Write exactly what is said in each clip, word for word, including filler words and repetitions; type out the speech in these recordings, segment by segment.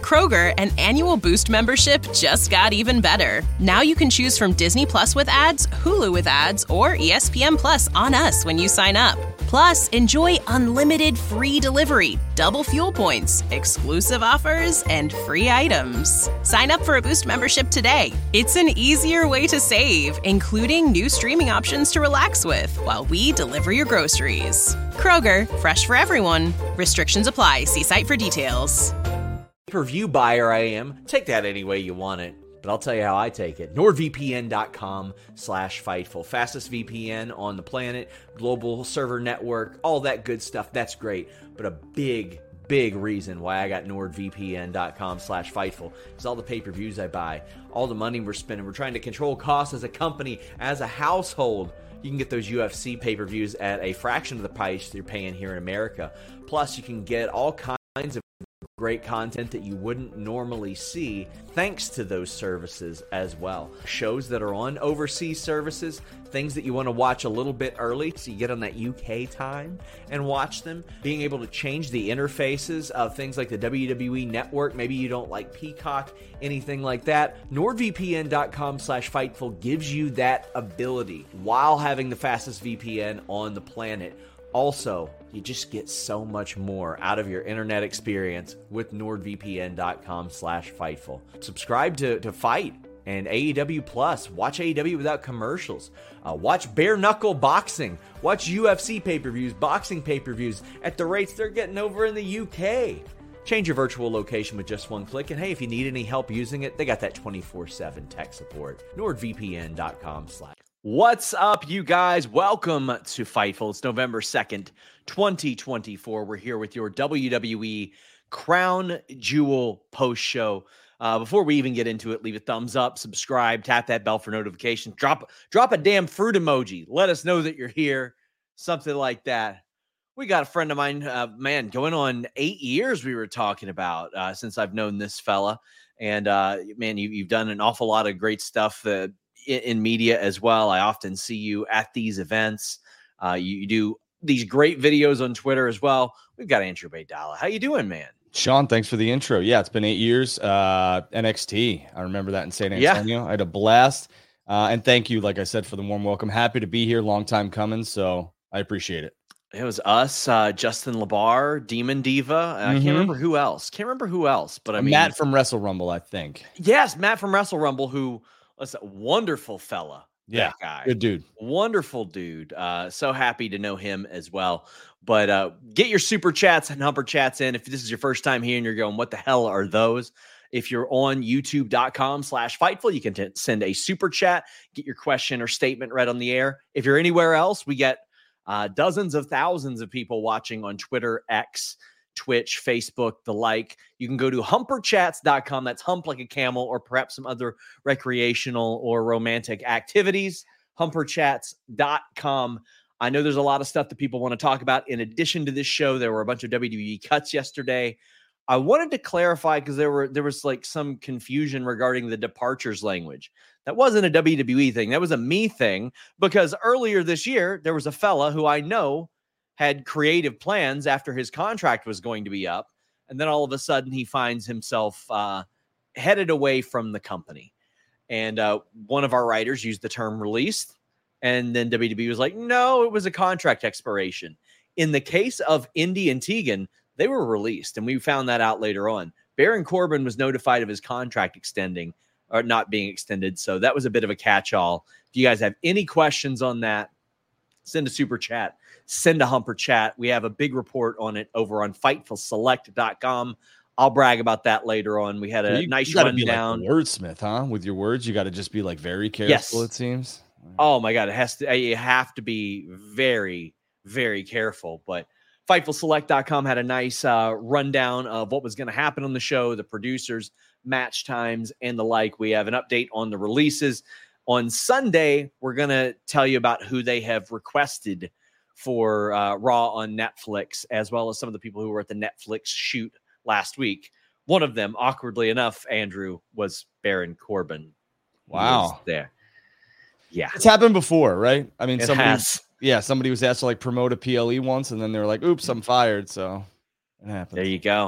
Kroger, an annual Boost membership just got even better. Now you can choose from Disney Plus with ads, Hulu with ads, or E S P N Plus on us when you sign up. Plus, enjoy unlimited free delivery, double fuel points, exclusive offers, and free items. Sign up for a Boost membership today. It's an easier way to save, including new streaming options to relax with while we deliver your groceries. Kroger, fresh for everyone. Restrictions apply. See site for details. Per-view buyer I am. Take that any way you want it. But I'll tell you how I take it. NordVPN.com slash Fightful. Fastest V P N on the planet. Global server network. All that good stuff. That's great. But a big, big reason why I got NordVPN.com slash Fightful is all the pay-per-views I buy. All the money we're spending. We're trying to control costs as a company, as a household. You can get those U F C pay-per-views at a fraction of the price you're paying here in America. Plus, you can get all kinds of great content that you wouldn't normally see thanks to those services as well. Shows that are on overseas services, things that you want to watch a little bit early so you get on that U K time and watch them. Being able to change the interfaces of things like the W W E Network. Maybe you don't like Peacock, anything like that. NordVPN.com slash Fightful gives you that ability while having the fastest V P N on the planet. Also, you just get so much more out of your internet experience with NordVPN.com slash Fightful. Subscribe to, to Fight and A E W Plus. Watch A E W without commercials. Uh, watch bare knuckle boxing. Watch U F C pay-per-views, boxing pay-per-views at the rates they're getting over in the U K. Change your virtual location with just one click. And hey, if you need any help using it, they got that twenty-four seven tech support. NordVPN.com slash. What's up, you guys? Welcome to Fightful. It's November second, twenty twenty-four. We're here with your W W E Crown Jewel post show. Uh, before we even get into it, leave a thumbs up, subscribe, tap that bell for notifications, drop, drop a damn fruit emoji. Let us know that you're here, something like that. We got a friend of mine, uh, man, going on eight years we were talking about uh, since I've known this fella. And, uh, man, you, you've done an awful lot of great stuff uh, in, in media as well. I often see you at these events. Uh, you, you do these great videos on Twitter as well. We've got Andrew Baydala. How you doing, man? Sean, thanks for the intro. Yeah, it's been eight years. Uh, N X T. I remember that in San Antonio. Yeah. I had a blast. Uh, and thank you, like I said, for the warm welcome. Happy to be here. Long time coming. So I appreciate it. It was us, uh, Justin LeBar, Demon Diva. Mm-hmm. I can't remember who else. Can't remember who else, but I mean Matt from Wrestle Rumble, I think. Yes, Matt from Wrestle Rumble, who was a wonderful fella. Yeah, that guy. Good dude. Wonderful dude. Uh, so happy to know him as well. But uh, get your super chats and humper chats in. If this is your first time here and you're going, what the hell are those? If you're on youtube.com slash Fightful, you can t- send a super chat, get your question or statement read on the air. If you're anywhere else, we get Uh, dozens of thousands of people watching on Twitter, X, Twitch, Facebook, the like. You can go to humper chats dot com. That's hump like a camel, or perhaps some other recreational or romantic activities. humper chats dot com. I know there's a lot of stuff that people want to talk about. In addition to this show, there were a bunch of W W E cuts yesterday. I wanted to clarify because there were there was like some confusion regarding the departures language. That wasn't a W W E thing. That was a me thing, because earlier this year, there was a fella who I know had creative plans after his contract was going to be up. And then all of a sudden he finds himself uh, headed away from the company. And uh, one of our writers used the term released. And then W W E was like, no, it was a contract expiration. In the case of Indy and Tegan, they were released. And we found that out later on. Baron Corbin was notified of his contract extending or not being extended. So that was a bit of a catch-all. If you guys have any questions on that, send a super chat, send a humper chat. We have a big report on it over on Fightful Select dot com. I'll brag about that later on. We had a you, nice you gotta rundown. Be like wordsmith, huh? With your words, you got to just be like very careful. Yes. It seems. Oh my God, it has to. You have to be very, very careful. But Fightful Select dot com had a nice uh, rundown of what was going to happen on the show, the producers, match times, and the like. We have an update on the releases. On Sunday, we're going to tell you about who they have requested for uh, Raw on Netflix, as well as some of the people who were at the Netflix shoot last week. One of them, awkwardly enough, Andrew, was Baron Corbin. Wow. There. Yeah. It's happened before, right? I mean, It somebody, has. yeah, somebody was asked to like promote a P L E once, and then they were like, oops, I'm fired. So it happened. There you go.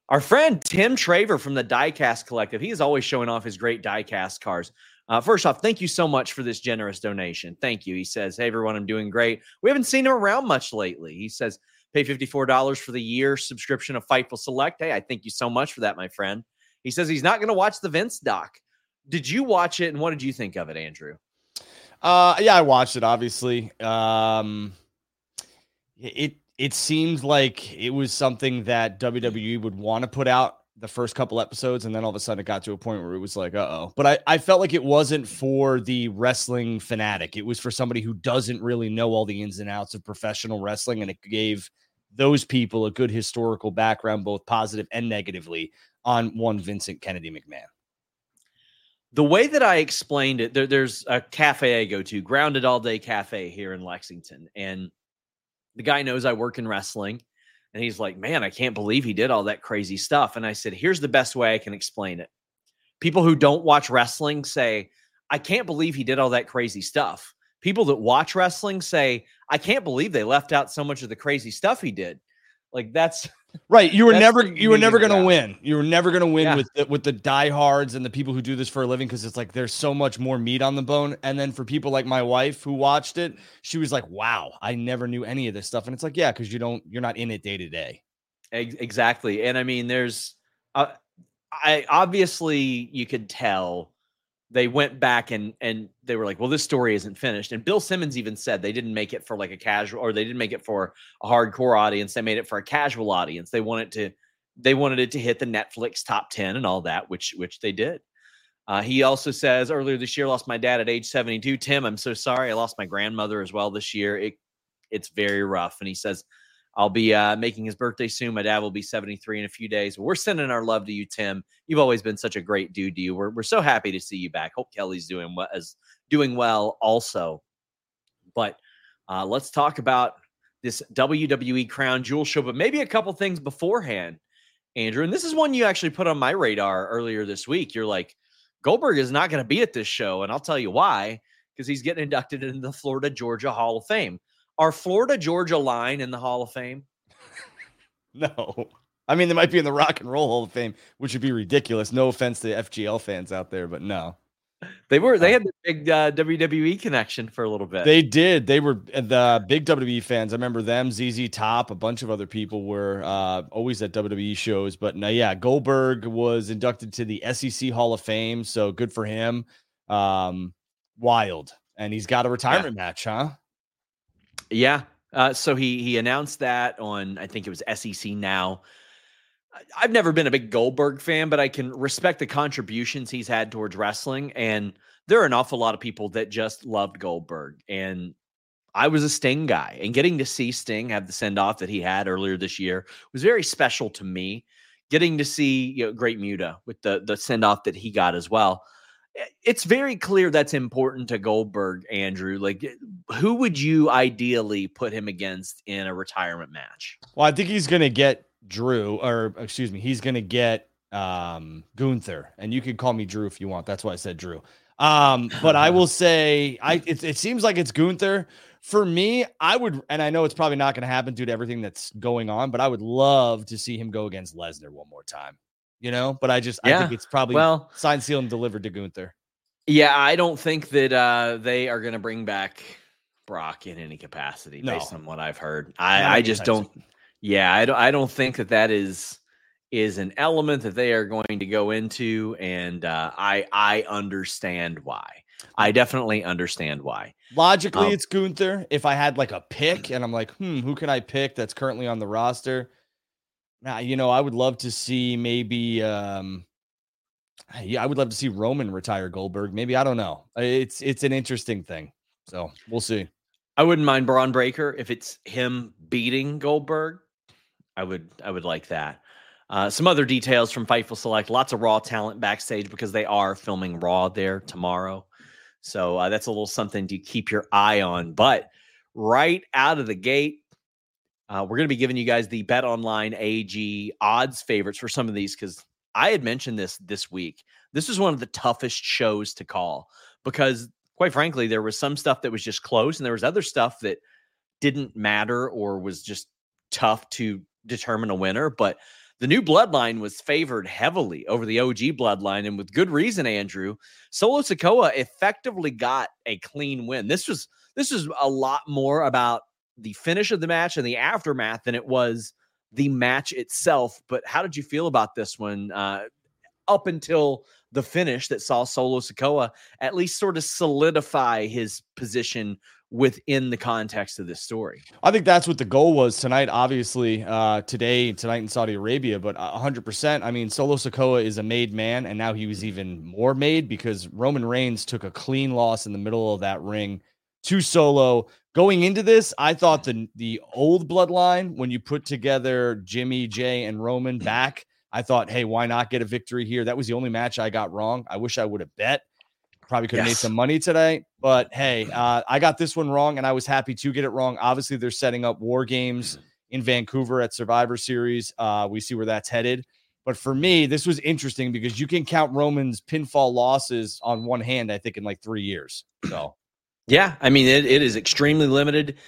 Our friend Tim Traver from the Diecast Collective, he is always showing off his great diecast cars. Uh, first off, thank you so much for this generous donation. Thank you. He says, hey, everyone, I'm doing great. We haven't seen him around much lately. He says, pay fifty-four dollars for the year subscription of Fightful Select. Hey, I thank you so much for that, my friend. He says he's not going to watch the Vince doc. Did you watch it, and what did you think of it, Andrew? Uh, yeah, I watched it, obviously. Um, it It seemed like it was something that W W E would want to put out the first couple episodes, and then all of a sudden it got to a point where it was like, uh-oh. But I, I felt like it wasn't for the wrestling fanatic. It was for somebody who doesn't really know all the ins and outs of professional wrestling, and it gave those people a good historical background, both positive and negatively, on one Vincent Kennedy McMahon. The way that I explained it, there, there's a cafe I go to, Grounded All Day Cafe here in Lexington, and the guy knows I work in wrestling, and he's like, man, I can't believe he did all that crazy stuff. And I said, here's the best way I can explain it. People who don't watch wrestling say, I can't believe he did all that crazy stuff. People that watch wrestling say, I can't believe they left out so much of the crazy stuff he did. Like that's right. You were that's never, you were never going to out. win. You were never going to win yeah. with the, with the diehards and the people who do this for a living. Cause it's like, there's so much more meat on the bone. And then for people like my wife who watched it, she was like, wow, I never knew any of this stuff. And it's like, yeah, cause you don't, you're not in it day to day. Exactly. And I mean, there's, uh, I obviously you could tell they went back and, and they were like, well, this story isn't finished. And Bill Simmons even said they didn't make it for like a casual, or they didn't make it for a hardcore audience. They made it for a casual audience. They wanted to, they wanted it to hit the Netflix top ten and all that, which, which they did. Uh, he also says earlier this year, lost my dad at age seventy-two. Tim, I'm so sorry. I lost my grandmother as well this year. It, it's very rough. And he says, I'll be uh, making his birthday soon. My dad will be seventy-three in a few days. We're sending our love to you, Tim. You've always been such a great dude to you. We're we're so happy to see you back. Hope Kelly's doing well, as doing well also. But uh, let's talk about this W W E Crown Jewel show, but maybe a couple things beforehand, Andrew. And this is one you actually put on my radar earlier this week. You're like, Goldberg is not going to be at this show, and I'll tell you why. Because he's getting inducted into the Florida Georgia Hall of Fame. Are Florida Georgia Line in the Hall of Fame? No. I mean, they might be in the Rock and Roll Hall of Fame, which would be ridiculous. No offense to F G L fans out there, but no. They were. They had the big uh, W W E connection for a little bit. They did. They were the big W W E fans. I remember them, Z Z Top, a bunch of other people were uh, always at W W E shows. But no, yeah, Goldberg was inducted to the S E C Hall of Fame, so good for him. Um, wild. And he's got a retirement yeah. match, huh? Yeah. Uh, so he he announced that on, I think it was S E C Now. I've never been a big Goldberg fan, but I can respect the contributions he's had towards wrestling. And there are an awful lot of people that just loved Goldberg. And I was a Sting guy. And getting to see Sting have the send-off that he had earlier this year was very special to me. Getting to see, you know, Great Muta with the, the send-off that he got as well. It's very clear that's important to Goldberg, Andrew. Like, who would you ideally put him against in a retirement match? Well, I think he's going to get Drew, or excuse me, he's going to get um, Gunther. And you can call me Drew if you want. That's why I said Drew. Um, but I will say, I it, it seems like it's Gunther. For me, I would, and I know it's probably not going to happen due to everything that's going on, but I would love to see him go against Lesnar one more time. You know, but I just yeah. I think it's probably well, signed, sealed, and delivered to Gunther. Yeah, I don't think that uh, they are going to bring back Brock in any capacity, no. based on what I've heard. I, I just don't. Soon. Yeah, I don't. I don't think that that is is an element that they are going to go into, and uh, I I understand why. I definitely understand why. Logically, um, it's Gunther. If I had like a pick, and I'm like, hmm, who can I pick that's currently on the roster? Now, you know, I would love to see maybe, um, yeah, I would love to see Roman retire Goldberg. Maybe, I don't know. It's it's an interesting thing. So we'll see. I wouldn't mind Braun Breaker if it's him beating Goldberg. I would I would like that. Uh, some other details from Fightful Select. Lots of Raw talent backstage because they are filming Raw there tomorrow. So uh, that's a little something to keep your eye on. But right out of the gate, Uh, we're going to be giving you guys the BetOnline A G odds favorites for some of these, because I had mentioned this this week. This is one of the toughest shows to call because, quite frankly, there was some stuff that was just close and there was other stuff that didn't matter or was just tough to determine a winner. But the new bloodline was favored heavily over the O G bloodline, and with good reason, Andrew. Solo Sikoa effectively got a clean win. This was this was a lot more about the finish of the match and the aftermath than it was the match itself. But how did you feel about this one uh, up until the finish that saw Solo Sikoa at least sort of solidify his position within the context of this story? I think that's what the goal was tonight, obviously, uh, today, tonight in Saudi Arabia, but one hundred percent. I mean, Solo Sikoa is a made man, and now he was even more made because Roman Reigns took a clean loss in the middle of that ring to Solo. Going into this, I thought the, the old bloodline, when you put together Jimmy, Jay, and Roman back, I thought, hey, why not get a victory here? That was the only match I got wrong. I wish I would have bet. Probably could have yes. made some money today, but hey, uh, I got this one wrong, and I was happy to get it wrong. Obviously, they're setting up War Games in Vancouver at Survivor Series. Uh, we see where that's headed. But for me, this was interesting because you can count Roman's pinfall losses on one hand, I think, in like three years. So, yeah, I mean, it, it is extremely limited.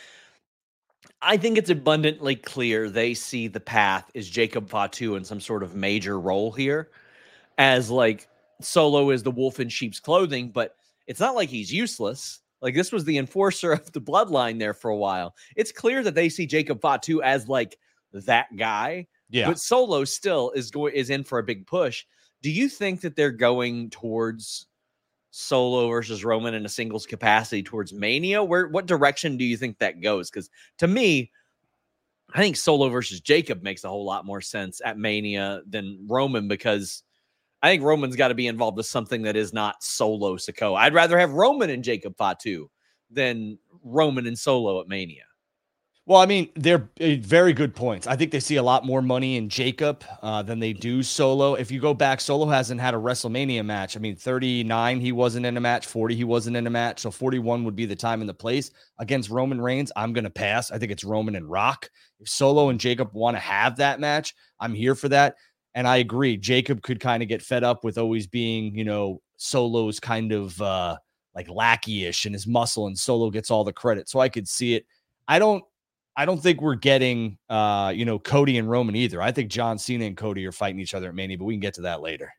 I think it's abundantly clear they see the path as Jacob Fatu in some sort of major role here, as like Solo is the wolf in sheep's clothing, but it's not like he's useless. Like, this was the enforcer of the bloodline there for a while. It's clear that they see Jacob Fatu as like that guy. Yeah. But Solo still is going is in for a big push. Do you think that they're going towards Solo versus Roman in a singles capacity towards Mania? Where what direction do you think that goes? Because to me, I think Solo versus Jacob makes a whole lot more sense at Mania than Roman, because I think Roman's got to be involved with something that is not Solo Sikoa. I'd rather have Roman and Jacob Fatu than Roman and Solo at Mania. Well, I mean, they're very good points. I think they see a lot more money in Jacob uh, than they do Solo. If you go back, Solo hasn't had a WrestleMania match. I mean, thirty-nine, he wasn't in a match. forty, he wasn't in a match. So forty-one would be the time and the place. Against Roman Reigns, I'm going to pass. I think it's Roman and Rock. If Solo and Jacob want to have that match, I'm here for that. And I agree, Jacob could kind of get fed up with always being, you know, Solo's kind of uh, like lackey-ish and his muscle, and Solo gets all the credit. So I could see it. I don't, I don't think we're getting, uh, you know, Cody and Roman either. I think John Cena and Cody are fighting each other at Mania, but we can get to that later.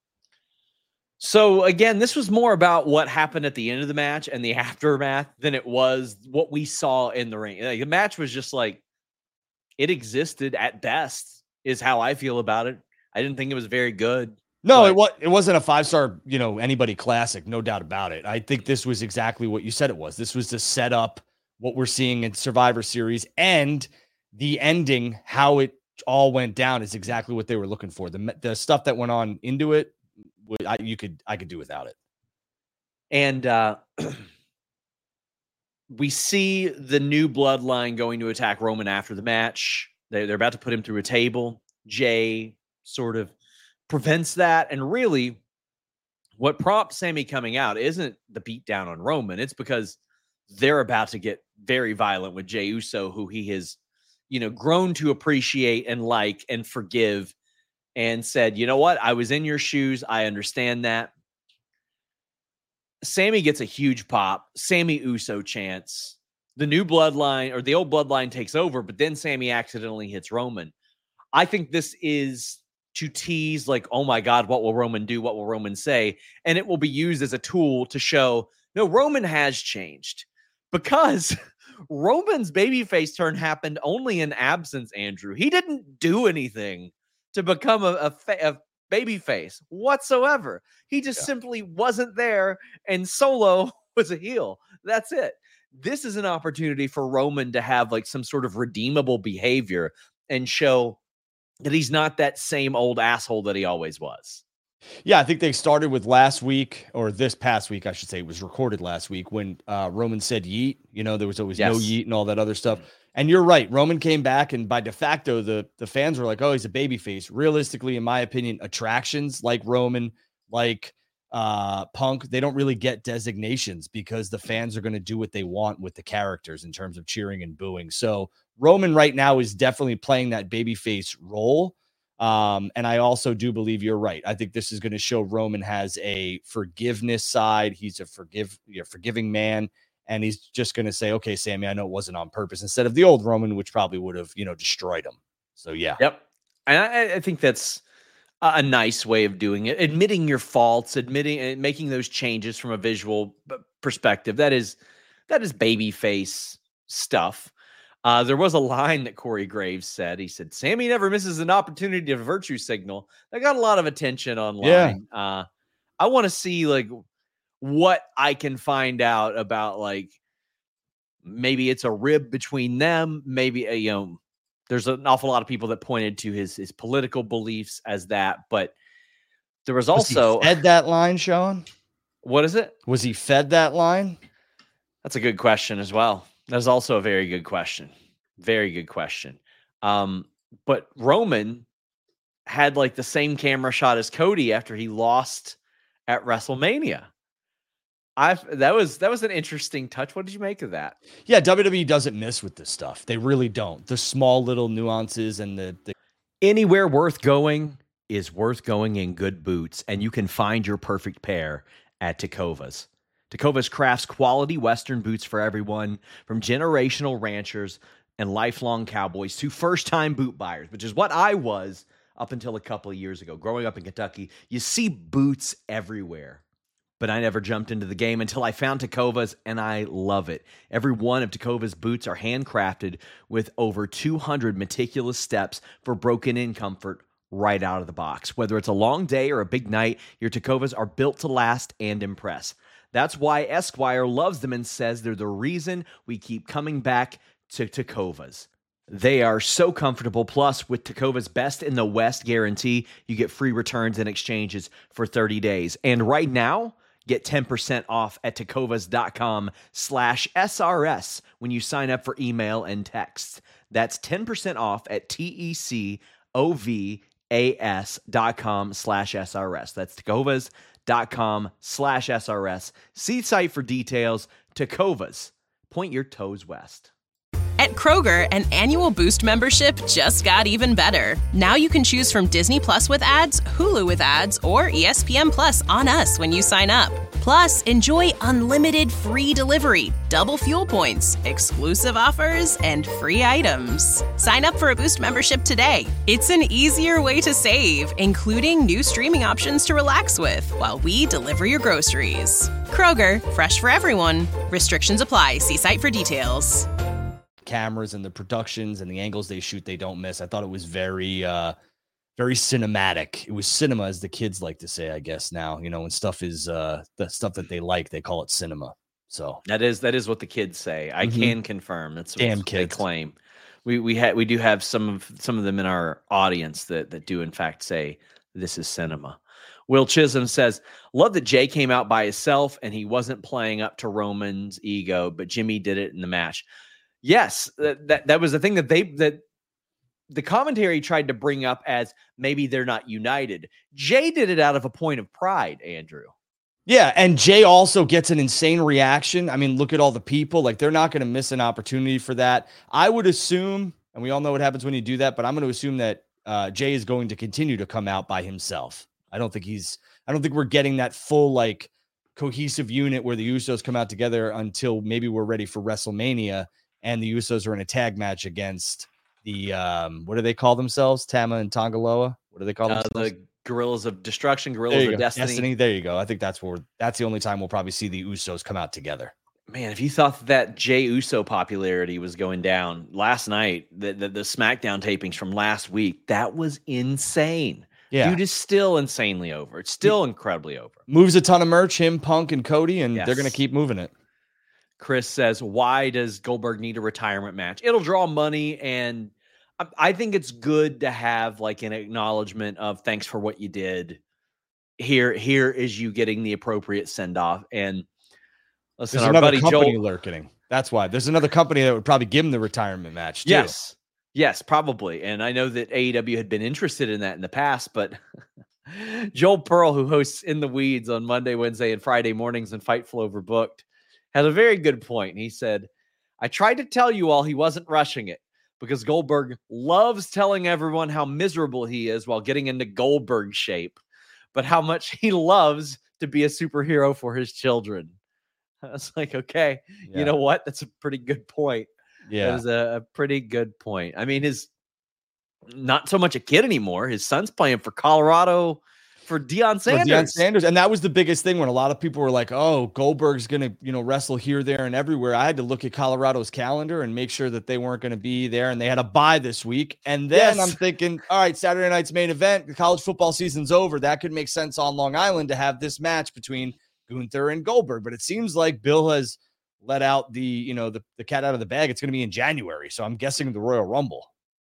So again, this was more about what happened at the end of the match and the aftermath than it was what we saw in the ring. Like, the match was just like, it existed at best, is how I feel about it. I didn't think it was very good. No, but it was, it wasn't a five-star, you know, anybody classic, no doubt about it. I think this was exactly what you said it was. This was to set up what we're seeing in Survivor Series, and the ending, how it all went down, is exactly what they were looking for. The the stuff that went on into it, I, you could I could do without it. And uh, we see the new bloodline going to attack Roman after the match. They, they're about to put him through a table. Jay sort of prevents that. And really, what prompts Sami coming out isn't the beatdown on Roman. It's because they're about to get very violent with Jey Uso, who he has, you know, grown to appreciate and like and forgive, and said, you know what? I was in your shoes. I understand that. Sami gets a huge pop. Sami Uso chants. The new bloodline, or the old bloodline, takes over, but then Sami accidentally hits Roman. I think this is to tease, like, oh my God, what will Roman do? What will Roman say? And it will be used as a tool to show, no, Roman has changed. Because Roman's babyface turn happened only in absence, Andrew. He didn't do anything to become a, a, fa- a babyface whatsoever. He just yeah. simply wasn't there, and Solo was a heel. That's it. This is an opportunity for Roman to have like some sort of redeemable behavior and show that he's not that same old asshole that he always was. Yeah, I think they started with last week, or this past week, I should say. It was recorded last week when uh, Roman said yeet. You know, there was always yes. no yeet and all that other stuff. And you're right. Roman came back, and by de facto, the, the fans were like, oh, he's a babyface. Realistically, in my opinion, attractions like Roman, like uh, Punk, they don't really get designations because the fans are going to do what they want with the characters in terms of cheering and booing. So Roman right now is definitely playing that babyface role. Um, and I also do believe you're right. I think this is going to show Roman has a forgiveness side. He's a forgive, you know, forgiving man. And he's just going to say, okay, Sami, I know it wasn't on purpose, instead of the old Roman, which probably would have, you know, destroyed him. So, yeah. Yep. And I, I think that's a, a nice way of doing it. Admitting your faults, admitting and making those changes from a visual perspective. That is that is babyface stuff. Uh, there was a line that Corey Graves said. He said, Sammy never misses an opportunity to virtue signal. That got a lot of attention online. Yeah. Uh, I want to see like what I can find out about, like, maybe it's a rib between them. Maybe, uh, you know, there's an awful lot of people that pointed to his, his political beliefs as that, but there was also was he fed that line, Sean. What is it? Was he fed that line? That's a good question as well. That's also a very good question. Very good question. Um, but Roman had like the same camera shot as Cody after he lost at WrestleMania. I've that was that was an interesting touch. What did you make of that? Yeah, W W E doesn't miss with this stuff. They really don't. The small little nuances and the, the anywhere worth going is worth going in good boots, and you can find your perfect pair at Tecovas. Tecovas crafts quality Western boots for everyone, from generational ranchers and lifelong cowboys to first-time boot buyers, which is what I was up until a couple of years ago. Growing up in Kentucky, you see boots everywhere, but I never jumped into the game until I found Tecovas, and I love it. Every one of Tecovas boots are handcrafted with over two hundred meticulous steps for broken-in comfort right out of the box. Whether it's a long day or a big night, your Tecovas are built to last and impress. That's why Esquire loves them and says they're the reason we keep coming back to Tecovas. They are so comfortable. Plus, with Tecovas Best in the West guarantee, you get free returns and exchanges for thirty days. And right now, get ten percent off at tecovas.com slash SRS when you sign up for email and text. That's ten percent off at T-E-C-O-V-A-S dot com slash SRS. That's Tecovas. Dot com slash SRS. See site for details. Tecovas. Point your toes west. At Kroger, an annual Boost membership just got even better. Now you can choose from Disney Plus with ads, Hulu with ads, or E S P N Plus on us when you sign up. Plus, enjoy unlimited free delivery, double fuel points, exclusive offers, and free items. Sign up for a Boost membership today. It's an easier way to save, including new streaming options to relax with while we deliver your groceries. Kroger, fresh for everyone. Restrictions apply. See site for details. Cameras and the productions and the angles they shoot, they don't miss. I thought it was very, uh, very cinematic. It was cinema, as the kids like to say, I guess now, you know, when stuff is, uh, the stuff that they like, they call it cinema. So that is, that is what the kids say. I mm-hmm. can confirm. That's damn what kids they claim. We, we had, we do have some of, some of them in our audience that, that do in fact say this is cinema. Will Chisholm says, love that Jay came out by himself and he wasn't playing up to Roman's ego, but Jimmy did it in the match. Yes, that, that that was the thing that they that the commentary tried to bring up as maybe they're not united. Jay did it out of a point of pride, Andrew. Yeah, and Jay also gets an insane reaction. I mean, look at all the people. Like, they're not going to miss an opportunity for that. I would assume, and we all know what happens when you do that, but I'm going to assume that uh, Jay is going to continue to come out by himself. I don't think he's, I don't think we're getting that full, like, cohesive unit where the Usos come out together until maybe we're ready for WrestleMania. And the Usos are in a tag match against the, um, what do they call themselves? Tama and Tongaloa? What do they call uh, themselves? The Gorillas of Destruction, Gorillas of Destiny. Destiny. There you go. I think that's where, that's the only time we'll probably see the Usos come out together. Man, if you thought that Jey Uso popularity was going down last night, the, the, the SmackDown tapings from last week, that was insane. Yeah. Dude is still insanely over. It's still incredibly over. Moves a ton of merch, him, Punk, and Cody, and yes. they're going to keep moving it. Chris says, why does Goldberg need a retirement match? It'll draw money, and I, I think it's good to have like an acknowledgement of thanks for what you did. Here, here is you getting the appropriate send-off. And listen, there's our another buddy company Joel, lurking. That's why. There's another company that would probably give him the retirement match, too. Yes. Yes, probably. And I know that A E W had been interested in that in the past, but Joel Pearl, who hosts In the Weeds on Monday, Wednesday, and Friday mornings and Fightful Overbooked, has a very good point. He said, I tried to tell you all he wasn't rushing it because Goldberg loves telling everyone how miserable he is while getting into Goldberg shape, but how much he loves to be a superhero for his children. I was like, okay, yeah. You know what? That's a pretty good point. Yeah. That was a, a pretty good point. I mean, his not so much a kid anymore. His son's playing for Colorado for Deion Sanders. Deion Sanders. And that was the biggest thing when a lot of people were like, oh, Goldberg's going to, you know, wrestle here, there, and everywhere. I had to look at Colorado's calendar and make sure that they weren't going to be there. And they had a bye this week. And then yes. I'm thinking, all right, Saturday night's main event, the college football season's over. That could make sense on Long Island to have this match between Gunther and Goldberg. But it seems like Bill has let out the, you know, the, the cat out of the bag. It's going to be in January. So I'm guessing the Royal Rumble.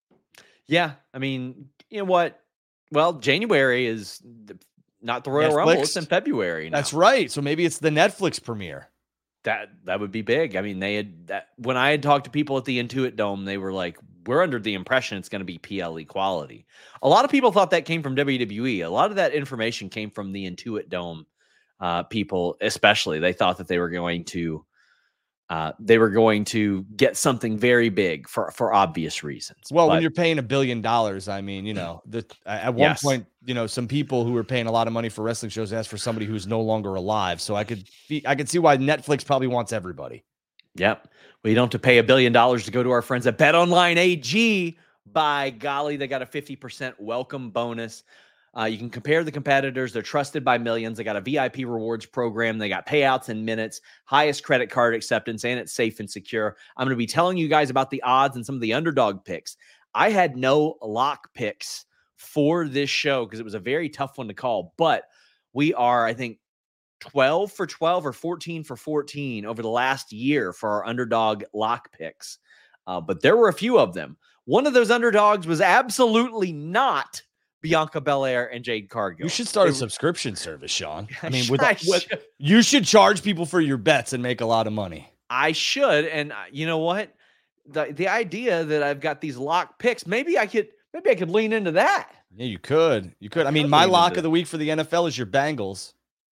Yeah. I mean, you know what? Well, January is not the Royal Netflix. Rumble. It's in February now. That's right. So maybe it's the Netflix premiere. That that would be big. I mean, they had that when I had talked to people at the Intuit Dome, they were like, we're under the impression it's going to be P L E quality. A lot of people thought that came from W W E. A lot of that information came from the Intuit Dome uh, people, especially. They thought that they were going to Uh, they were going to get something very big for, for obvious reasons. Well, but, when you're paying a billion dollars, I mean, you know, the, at one yes. point, you know, some people who were paying a lot of money for wrestling shows asked for somebody who's no longer alive. So I could be, I could see why Netflix probably wants everybody. Yep. Well, you don't have to pay a billion dollars to go to our friends at BetOnline A G. By golly, they got a fifty percent welcome bonus. Uh, you can compare the competitors. They're trusted by millions. They got a V I P rewards program. They got payouts in minutes, highest credit card acceptance, and it's safe and secure. I'm going to be telling you guys about the odds and some of the underdog picks. I had no lock picks for this show because it was a very tough one to call, but we are, I think, twelve for twelve or fourteen for fourteen over the last year for our underdog lock picks. Uh, but there were a few of them. One of those underdogs was absolutely not Bianca Belair and Jade Cargill. You should start it, a subscription service, Sean. I mean, I with, should. with you should charge people for your bets and make a lot of money. I should, and uh, you know what? The the idea that I've got these lock picks, maybe I could maybe I could lean into that. Yeah, you could. You could. I, I mean, my lock of the week for the N F L is your Bengals.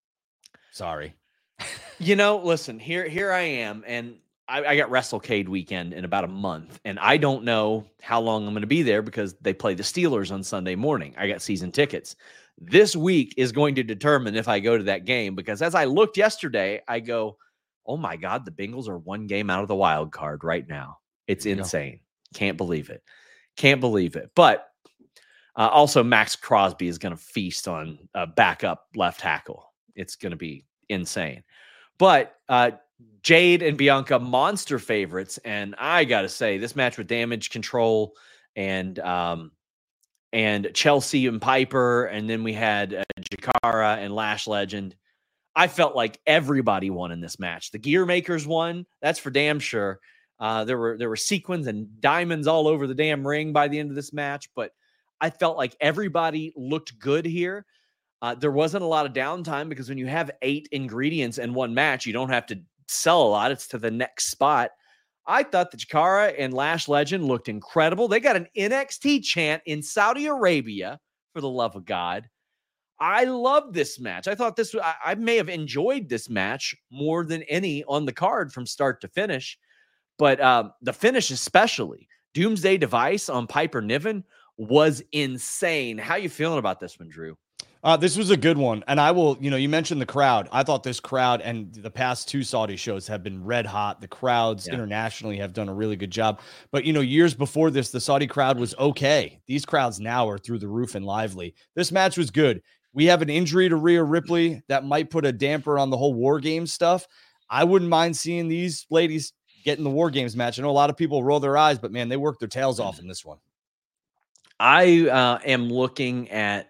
Sorry. You know, listen, here here I am, and I, I got WrestleCade weekend in about a month, and I don't know how long I'm going to be there because they play the Steelers on Sunday morning. I got season tickets. This week is going to determine if I go to that game because as I looked yesterday, I go, oh my God, the Bengals are one game out of the wild card right now. It's insane. Can't believe it. Can't believe it. But uh, also Max Crosby is going to feast on a backup left tackle. It's going to be insane. But uh, Jade and Bianca, monster favorites. And I got to say, this match with Damage Control and um, and Chelsea and Piper, and then we had uh, Jakara and Lash Legend. I felt like everybody won in this match. The Gear Makers won. That's for damn sure. Uh, there were there were sequins and diamonds all over the damn ring by the end of this match, but I felt like everybody looked good here. Uh, there wasn't a lot of downtime because when you have eight ingredients in one match, you don't have to sell a lot. It's to the next spot. I thought the Jakara and Lash Legend looked incredible. They got an N X T chant in Saudi Arabia, for the love of God. I love this match. I thought this, I, I may have enjoyed this match more than any on the card from start to finish. But um, the finish especially, Doomsday Device on Piper Niven was insane. How you feeling about this one, Drew? Uh, this was a good one. And I will, you know, you mentioned the crowd. I thought this crowd and the past two Saudi shows have been red hot. The crowds yeah. internationally have done a really good job. But, you know, years before this, the Saudi crowd was okay. These crowds now are through the roof and lively. This match was good. We have an injury to Rhea Ripley that might put a damper on the whole War Games stuff. I wouldn't mind seeing these ladies get in the War Games match. I know a lot of people roll their eyes, but man, they worked their tails off in this one. I uh, am looking at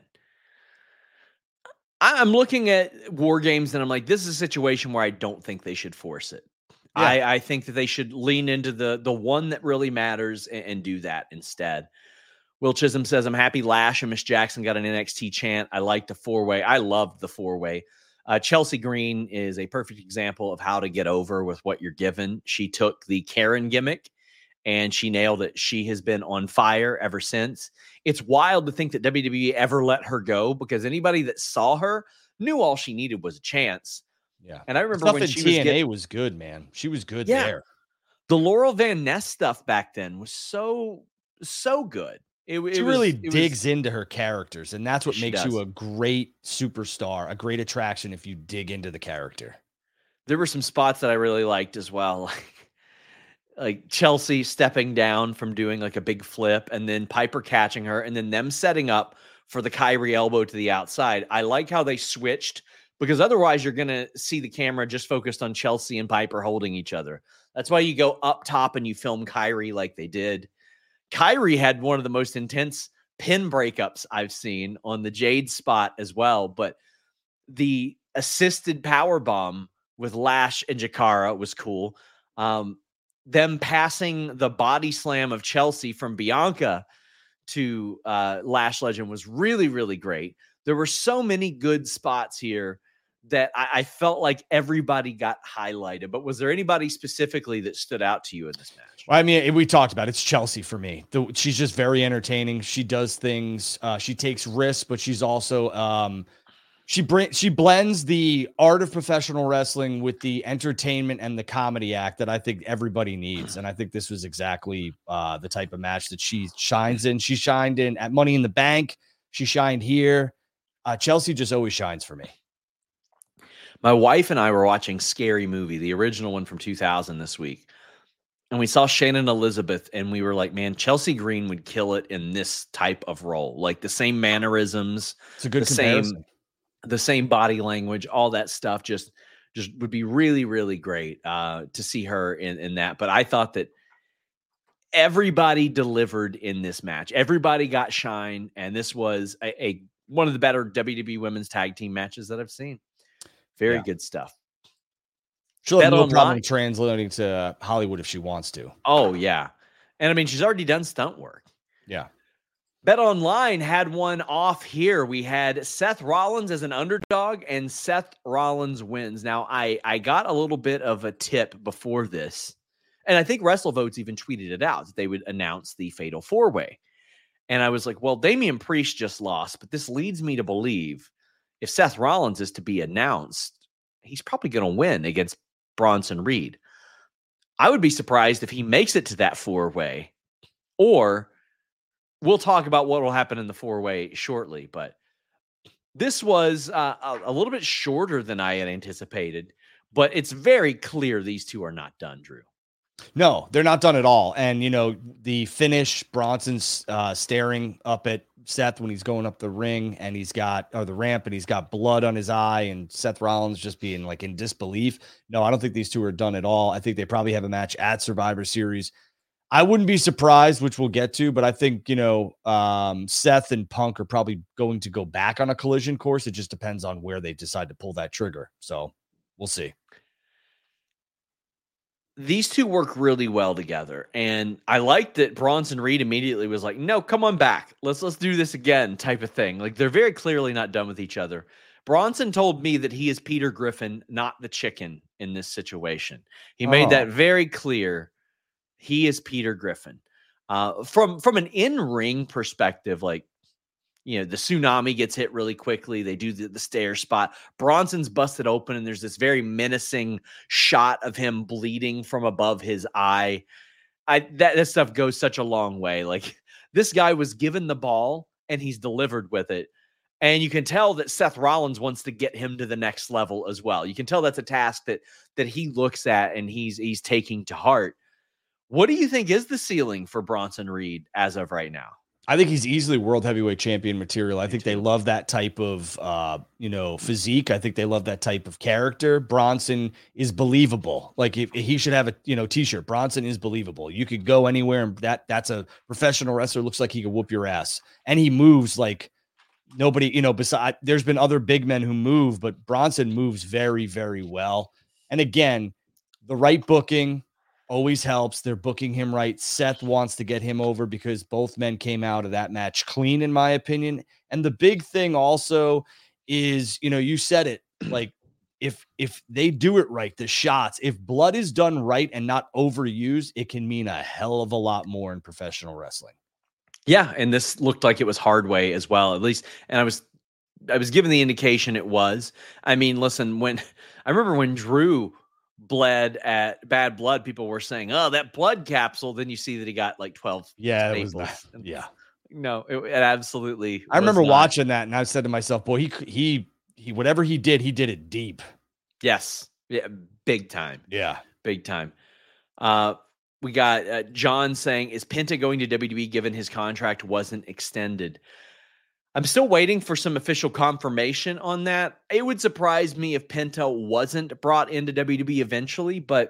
I'm looking at War Games and I'm like, this is a situation where I don't think they should force it. Yeah. I, I think that they should lean into the the one that really matters and, and do that instead. Will Chisholm says, I'm happy Lash and Miss Jackson got an N X T chant. I like the four-way. I loved the four-way. Uh, Chelsea Green is a perfect example of how to get over with what you're given. She took the Karen gimmick and she nailed it. She has been on fire ever since. It's wild to think that W W E ever let her go because anybody that saw her knew all she needed was a chance. Yeah. And I remember stuff when in she T N A was, getting, was good, man. She was good yeah, there. The Laurel Van Ness stuff back then was so, so good. It, it she was, really it digs was, into her characters, and that's what makes does. you a great superstar, a great attraction if you dig into the character. There were some spots that I really liked as well. like Chelsea stepping down from doing like a big flip and then Piper catching her and then them setting up for the Kyrie elbow to the outside. I like how they switched because otherwise you're going to see the camera just focused on Chelsea and Piper holding each other. That's why you go up top and you film Kyrie like they did. Kyrie had one of the most intense pin breakups I've seen on the Jade spot as well. But the assisted power bomb with Lash and Jakara was cool. Um, them passing the body slam of Chelsea from Bianca to uh, Lash Legend was really, really great. There were so many good spots here that I, I felt like everybody got highlighted. But was there anybody specifically that stood out to you in this match? I mean, we talked about it. It's Chelsea for me. The, she's just very entertaining. She does things. Uh, she takes risks, but she's also um, she bring she blends the art of professional wrestling with the entertainment and the comedy act that I think everybody needs. And I think this was exactly uh, the type of match that she shines in. She shined in at Money in the Bank. She shined here. Uh, Chelsea just always shines for me. My wife and I were watching Scary Movie, the original one from two thousand this week. And we saw Shannon Elizabeth and we were like, man, Chelsea Green would kill it in this type of role. Like the same mannerisms, it's a good the comparison. same, the same body language, all that stuff just, just would be really, really great uh, to see her in, in that. But I thought that everybody delivered in this match. Everybody got shine. And this was a, a one of the better W W E women's tag team matches that I've seen. Very yeah. good stuff. She'll have no problem translating to Hollywood if she wants to. Oh, yeah. And I mean, she's already done stunt work. Yeah. Bet Online had one off here. We had Seth Rollins as an underdog, and Seth Rollins wins. Now, I, I got a little bit of a tip before this, and I think WrestleVotes even tweeted it out that they would announce the Fatal four-way. And I was like, well, Damian Priest just lost, but this leads me to believe if Seth Rollins is to be announced, he's probably going to win against Bronson Reed. I would be surprised if he makes it to that four-way, or we'll talk about what will happen in the four-way shortly. But this was uh, a, a little bit shorter than I had anticipated, but it's very clear these two are not done, Drew. No, they're not done at all. And, you know, the finish, Bronson's uh, staring up at Seth when he's going up the ring and he's got, or the ramp, and he's got blood on his eye, and Seth Rollins just being like in disbelief. No, I don't think these two are done at all. I think they probably have a match at Survivor Series. I wouldn't be surprised, which we'll get to, but I think, you know, um, Seth and Punk are probably going to go back on a collision course. It just depends on where they decide to pull that trigger. So we'll see. These two work really well together. And I like that Bronson Reed immediately was like, no, come on back. Let's, let's do this again type of thing. Like they're very clearly not done with each other. Bronson told me that he is Peter Griffin, not the chicken in this situation. He oh. made that very clear. He is Peter Griffin. Uh, from, from an in-ring perspective, like, you know, the tsunami gets hit really quickly. They do the, the stair spot. Bronson's busted open, and there's this very menacing shot of him bleeding from above his eye. I that, that stuff goes such a long way. Like, this guy was given the ball, and he's delivered with it. And you can tell that Seth Rollins wants to get him to the next level as well. You can tell that's a task that that he looks at and he's he's taking to heart. What do you think is the ceiling for Bronson Reed as of right now? I think he's easily world heavyweight champion material. I think they love that type of, uh, you know, physique. I think they love that type of character. Bronson is believable. Like if, if he should have a, you know, t-shirt, Bronson is believable. You could go anywhere and that that's a professional wrestler. Looks like he could whoop your ass. And he moves like nobody, you know, beside there's been other big men who move, but Bronson moves very, very well. And again, the right booking always helps. They're booking him right. Seth wants to get him over because both men came out of that match clean, in my opinion. And the big thing also is, you know, you said it, like if, if they do it right, the shots, if blood is done right and not overused, it can mean a hell of a lot more in professional wrestling. Yeah. And this looked like it was hard way as well, at least. And I was, I was given the indication it was. I mean, listen, when I remember when Drew bled at Bad Blood, people were saying, oh, that blood capsule. Then you see that he got like twelve yeah staples. It was not, yeah no it, it absolutely I remember not. watching that and I said to myself, boy, he he he whatever he did he did it deep. Yes. Yeah, big time. Yeah, big time. Uh we got uh, John saying, is Penta going to W W E given his contract wasn't extended? I'm still waiting for some official confirmation on that. It would surprise me if Penta wasn't brought into W W E eventually, but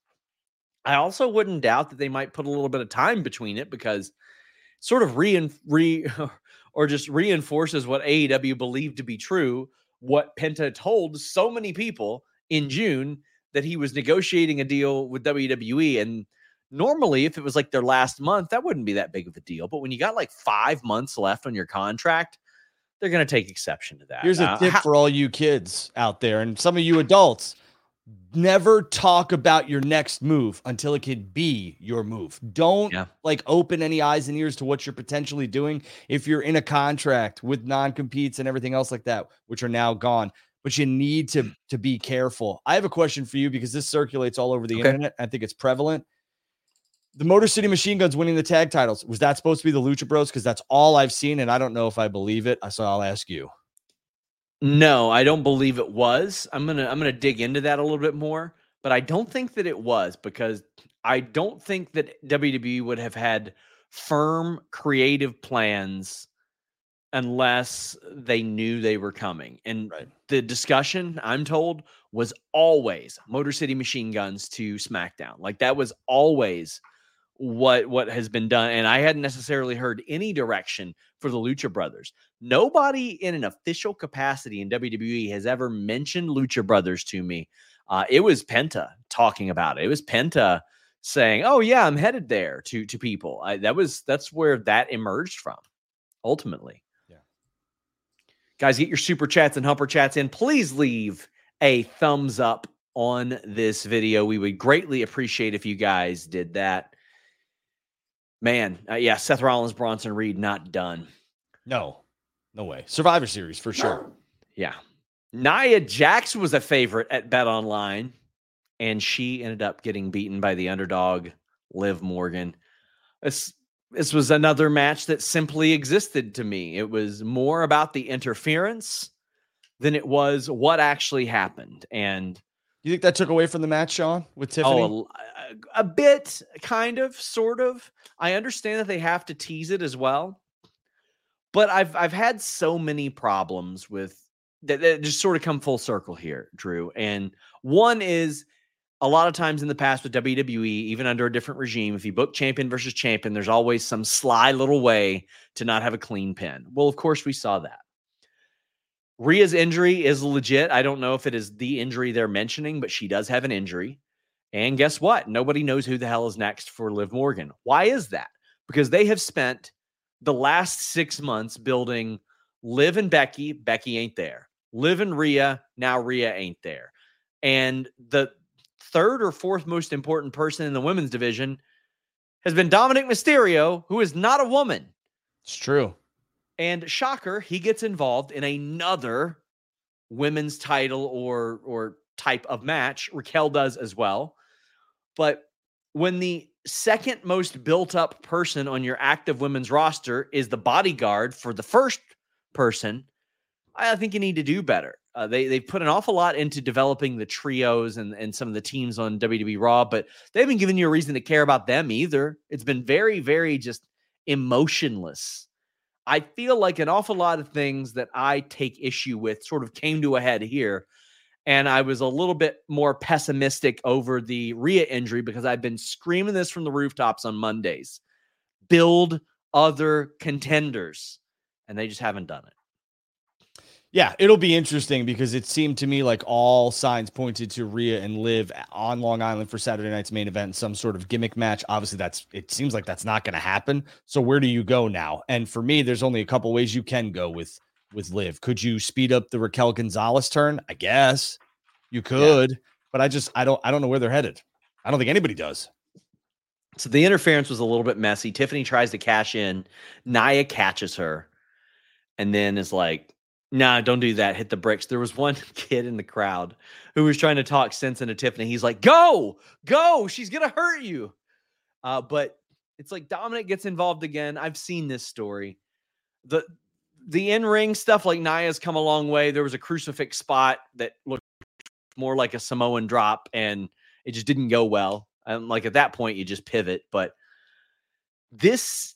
I also wouldn't doubt that they might put a little bit of time between it, because sort of re, re or just reinforces what A E W believed to be true, what Penta told so many people in June, that he was negotiating a deal with W W E. And normally, if it was like their last month, that wouldn't be that big of a deal. But when you got like five months left on your contract, they're going to take exception to that. Here's a uh, tip how- for all you kids out there and some of you adults. Never talk about your next move until it can be your move. Don't yeah. like open any eyes and ears to what you're potentially doing if you're in a contract with non-competes and everything else like that, which are now gone. But you need to, to be careful. I have a question for you, because this circulates all over the okay. internet. I think it's prevalent. The Motor City Machine Guns winning the tag titles, was that supposed to be the Lucha Bros? Because that's all I've seen, and I don't know if I believe it. So I'll ask you. No, I don't believe it was. I'm gonna I'm gonna dig into that a little bit more, but I don't think that it was, because I don't think that W W E would have had firm creative plans unless they knew they were coming. And right. the discussion, I'm told, was always Motor City Machine Guns to SmackDown. Like that was always what what has been done. And I hadn't necessarily heard any direction for the Lucha Brothers. Nobody in an official capacity in W W E has ever mentioned Lucha Brothers to me. Uh, it was Penta talking about it. It was Penta saying, "Oh yeah, I'm headed there." To to people, I, that was that's where that emerged from. Ultimately, yeah. Guys, get your super chats and humper chats in. Please leave a thumbs up on this video. We would greatly appreciate if you guys did that. Man, uh, yeah, Seth Rollins, Bronson Reed, not done. No, no way. Survivor Series for sure. Yeah. Nia Jax was a favorite at BetOnline, and she ended up getting beaten by the underdog, Liv Morgan. This, this was another match that simply existed to me. It was more about the interference than it was what actually happened. And you think that took away from the match, Sean, with Tiffany? Oh, a, a bit, kind of, sort of. I understand that they have to tease it as well, but I've I've had so many problems with that, that just sort of come full circle here, Drew. And one is, a lot of times in the past with W W E, even under a different regime, if you book champion versus champion, there's always some sly little way to not have a clean pin. Well, of course, we saw that. Rhea's injury is legit. I don't know if it is the injury they're mentioning, but she does have an injury. And guess what? Nobody knows who the hell is next for Liv Morgan. Why is that? Because they have spent the last six months building Liv and Becky. Becky ain't there. Liv and Rhea. Now Rhea ain't there. And the third or fourth most important person in the women's division has been Dominic Mysterio, who is not a woman. It's true. And shocker, he gets involved in another women's title or or type of match. Raquel does as well. But when the second most built up person on your active women's roster is the bodyguard for the first person, I think you need to do better. Uh, they, they've put an awful lot into developing the trios and, and some of the teams on W W E Raw, but they haven't given you a reason to care about them either. It's been very, very just emotionless. I feel like an awful lot of things that I take issue with sort of came to a head here. And I was a little bit more pessimistic over the Rhea injury because I've been screaming this from the rooftops on Mondays. Build other contenders. And they just haven't done it. Yeah, it'll be interesting because it seemed to me like all signs pointed to Rhea and Liv on Long Island for Saturday night's main event, some sort of gimmick match. Obviously, that's it seems like that's not going to happen. So where do you go now? And for me, there's only a couple ways you can go with with Liv. Could you speed up the Raquel Gonzalez turn? I guess you could, yeah. But I just I don't I don't know where they're headed. I don't think anybody does. So the interference was a little bit messy. Tiffany tries to cash in. Nia catches her and then is like, nah, don't do that. Hit the bricks. There was one kid in the crowd who was trying to talk sense into Tiffany. He's like, go, go. She's going to hurt you. Uh, but it's like Dominic gets involved again. I've seen this story. The the in-ring stuff, like Nia's come a long way. There was a crucifix spot that looked more like a Samoan drop, and it just didn't go well. And like at that point, you just pivot. But this